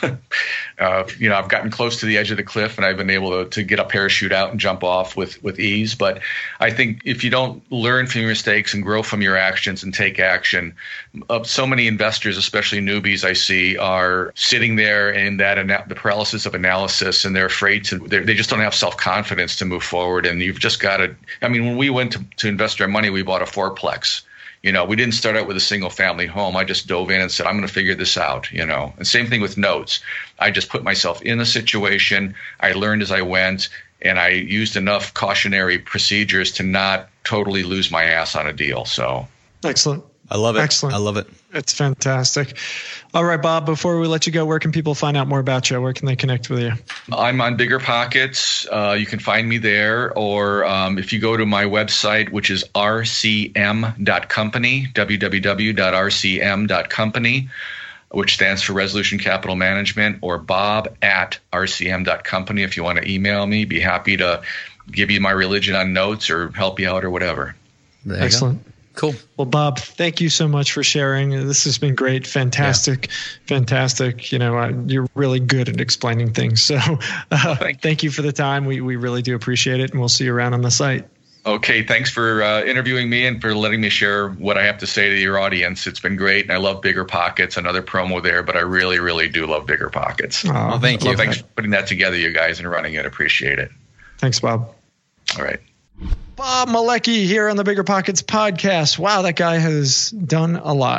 Speaker 2: uh, you know, I've gotten close to the edge of the cliff, and I've been able to, to get a parachute out and jump off with, with ease. But I think if you don't learn from your mistakes and grow from your actions and take action, uh, so many investors, especially newbies I see, are sitting there in that ana- the paralysis of analysis. And they're afraid to, they just don't have self-confidence to move forward. And you've just got to, I mean, when we went to, to invest our money, we bought a fourplex. You know, we didn't start out with a single family home. I just dove in and said, I'm going to figure this out, you know. And same thing with notes. I just put myself in the situation. I learned as I went, and I used enough cautionary procedures to not totally lose my ass on a deal. So
Speaker 1: excellent.
Speaker 3: I love it.
Speaker 1: Excellent.
Speaker 3: I love it.
Speaker 1: It's fantastic. All right, Bob, before we let you go, where can people find out more about you? Where can they connect with you?
Speaker 2: I'm on Bigger Pockets. Uh, you can find me there. Or um, if you go to my website, which is r c m dot company, w w w dot r c m dot company, which stands for Resolution Capital Management, or bob at r c m dot company. If you want to email me, be happy to give you my religion on notes or help you out or whatever.
Speaker 3: There
Speaker 1: Excellent.
Speaker 3: Cool.
Speaker 1: Well, Bob, thank you so much for sharing. This has been great. Fantastic. Yeah. Fantastic. You know, uh, you're really good at explaining things. So uh, thank, thank you for the time. We we really do appreciate it. And we'll see you around on the site.
Speaker 2: Okay. Thanks for uh, interviewing me and for letting me share what I have to say to your audience. It's been great. And I love Bigger Pockets, another promo there, but I really, really do love Bigger Pockets.
Speaker 1: Oh, well,
Speaker 3: thank you.
Speaker 2: Well, thanks for putting that together, you guys, and running it. Appreciate it.
Speaker 1: Thanks, Bob.
Speaker 2: All right.
Speaker 1: Bob Malecki here on the Bigger Pockets podcast. Wow, that guy has done a lot.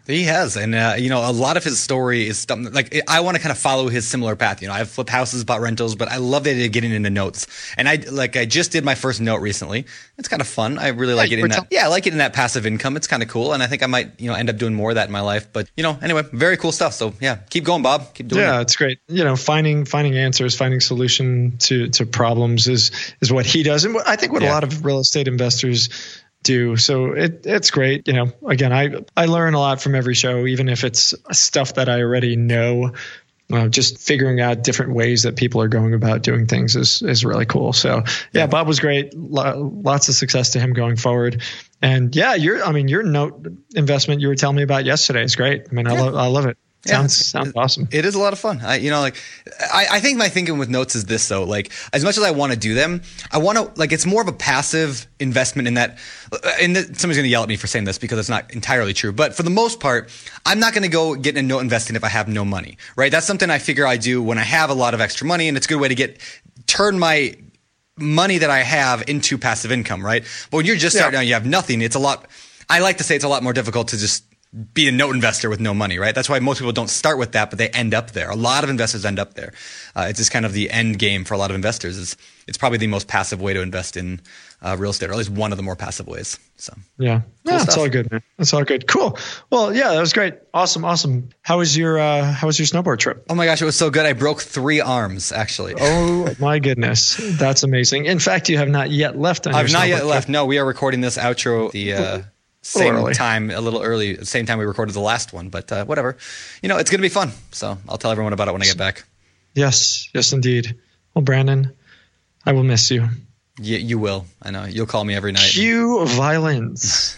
Speaker 3: He has. And, uh, you know, a lot of his story is something like I want to kind of follow his similar path. You know, I've flipped houses, bought rentals, but I love the idea of getting into notes. And I like I just did my first note recently. It's kind of fun. I really like
Speaker 1: yeah,
Speaker 3: getting that. T- yeah, I like getting that passive income. It's kind of cool. And I think I might, you know, end up doing more of that in my life. But, you know, anyway, very cool stuff. So, yeah, keep going, Bob. Keep doing
Speaker 1: yeah,
Speaker 3: it. Yeah,
Speaker 1: it's great. You know, finding finding answers, finding solution to to problems is is what he does. And I think what yeah. a lot of real estate investors do. So it it's great. You know, again, I I learn a lot from every show, even if it's stuff that I already know. Uh, just figuring out different ways that people are going about doing things is is really cool. So yeah, Bob was great. Lo- lots of success to him going forward. And yeah, your I mean your note investment you were telling me about yesterday is great. I mean, I
Speaker 3: yeah.
Speaker 1: love I love it.
Speaker 3: Yeah,
Speaker 1: sounds sounds awesome.
Speaker 3: It is a lot of fun. I, you know, like I, I think my thinking with notes is this though. Like as much as I want to do them, I want to like it's more of a passive investment in that. And somebody's going to yell at me for saying this because it's not entirely true. But for the most part, I'm not going to go get in note investing if I have no money. Right? That's something I figure I do when I have a lot of extra money, and it's a good way to get turn my money that I have into passive income. Right? But when you're just starting out, you have nothing. It's a lot. I like to say it's a lot more difficult to just be a note investor with no money, right? That's why most people don't start with that, but they end up there. A lot of investors end up there. Uh, it's just kind of the end game for a lot of investors. It's, it's probably the most passive way to invest in uh, real estate, or at least one of the more passive ways. So
Speaker 1: yeah,
Speaker 3: cool
Speaker 1: yeah, it's all good, man. It's all good. Cool. Well, yeah, that was great. Awesome, awesome. How was your uh, How was your snowboard trip?
Speaker 3: Oh my gosh, it was so good. I broke three arms actually.
Speaker 1: Oh my goodness, that's amazing. In fact, you have not yet left. On
Speaker 3: I've
Speaker 1: your
Speaker 3: not yet
Speaker 1: trip.
Speaker 3: left. No, we are recording this outro the. Uh, Same early. time, a little early, same time we recorded the last one, but uh, whatever. You know, it's going to be fun. So I'll tell everyone about it when I get back.
Speaker 1: Yes, yes, indeed. Well, Brandon, I will miss you.
Speaker 3: You, you will. I know. You'll call me every night.
Speaker 1: Cue violence.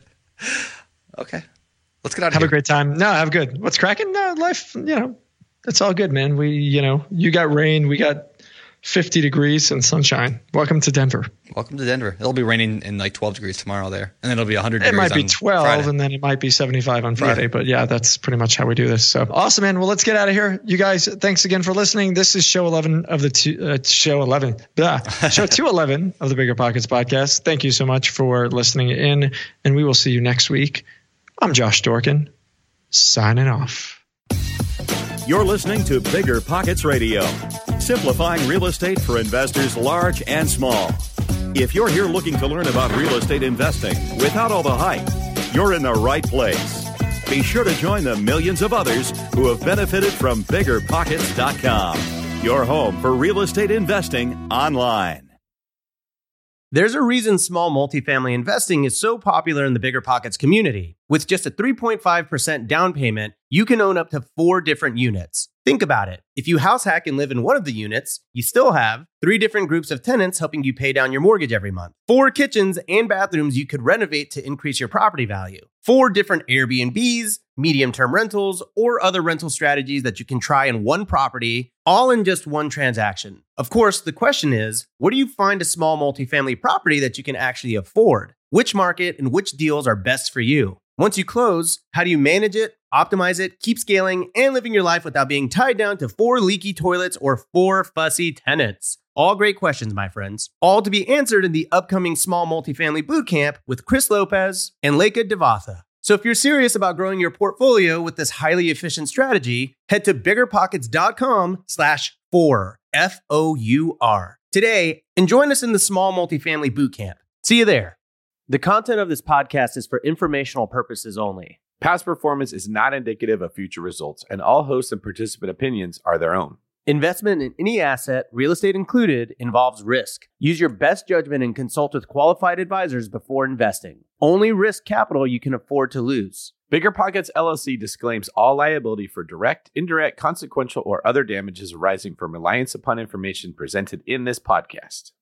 Speaker 3: Okay. Let's get out of
Speaker 1: have
Speaker 3: here.
Speaker 1: a great time. No, have good. What's cracking? No, life, you know, it's all good, man. We, you know, you got rain. We got fifty degrees and sunshine. Welcome to Denver.
Speaker 3: Welcome to Denver. It'll be raining in like twelve degrees tomorrow there. And then it'll be one hundred
Speaker 1: it
Speaker 3: degrees
Speaker 1: might be
Speaker 3: on
Speaker 1: twelve
Speaker 3: Friday.
Speaker 1: And then it might be seventy-five on Friday.
Speaker 3: Yeah.
Speaker 1: But yeah, that's pretty much how we do this. So awesome, man. Well, let's get out of here. You guys, thanks again for listening. This is show eleven of the two, uh, show eleven, blah, show two eleven of the Bigger Pockets podcast. Thank you so much for listening in, and we will see you next week. I'm Josh Dorkin, signing off.
Speaker 4: You're listening to Bigger Pockets Radio, simplifying real estate for investors large and small. If you're here looking to learn about real estate investing without all the hype, you're in the right place. Be sure to join the millions of others who have benefited from bigger pockets dot com, your home for real estate investing online.
Speaker 6: There's a reason small multifamily investing is so popular in the Bigger Pockets community. With just a three point five percent down payment, you can own up to four different units. Think about it. If you house hack and live in one of the units, you still have three different groups of tenants helping you pay down your mortgage every month, four kitchens and bathrooms you could renovate to increase your property value, four different Airbnbs, medium-term rentals, or other rental strategies that you can try in one property, all in just one transaction. Of course, the question is, where do you find a small multifamily property that you can actually afford? Which market and which deals are best for you? Once you close, how do you manage it, optimize it, keep scaling, and living your life without being tied down to four leaky toilets or four fussy tenants? All great questions, my friends. All to be answered in the upcoming Small Multifamily Bootcamp with Chris Lopez and Leica Devatha. So if you're serious about growing your portfolio with this highly efficient strategy, head to biggerpockets.com slash four, F O U R, today and join us in the Small Multifamily Bootcamp. See you there. The content of this podcast is for informational purposes only.
Speaker 8: Past performance is not indicative of future results, and all host and participant opinions are their own.
Speaker 6: Investment in any asset, real estate included, involves risk. Use your best judgment and consult with qualified advisors before investing. Only risk capital you can afford to lose.
Speaker 8: Bigger Pockets L L C disclaims all liability for direct, indirect, consequential, or other damages arising from reliance upon information presented in this podcast.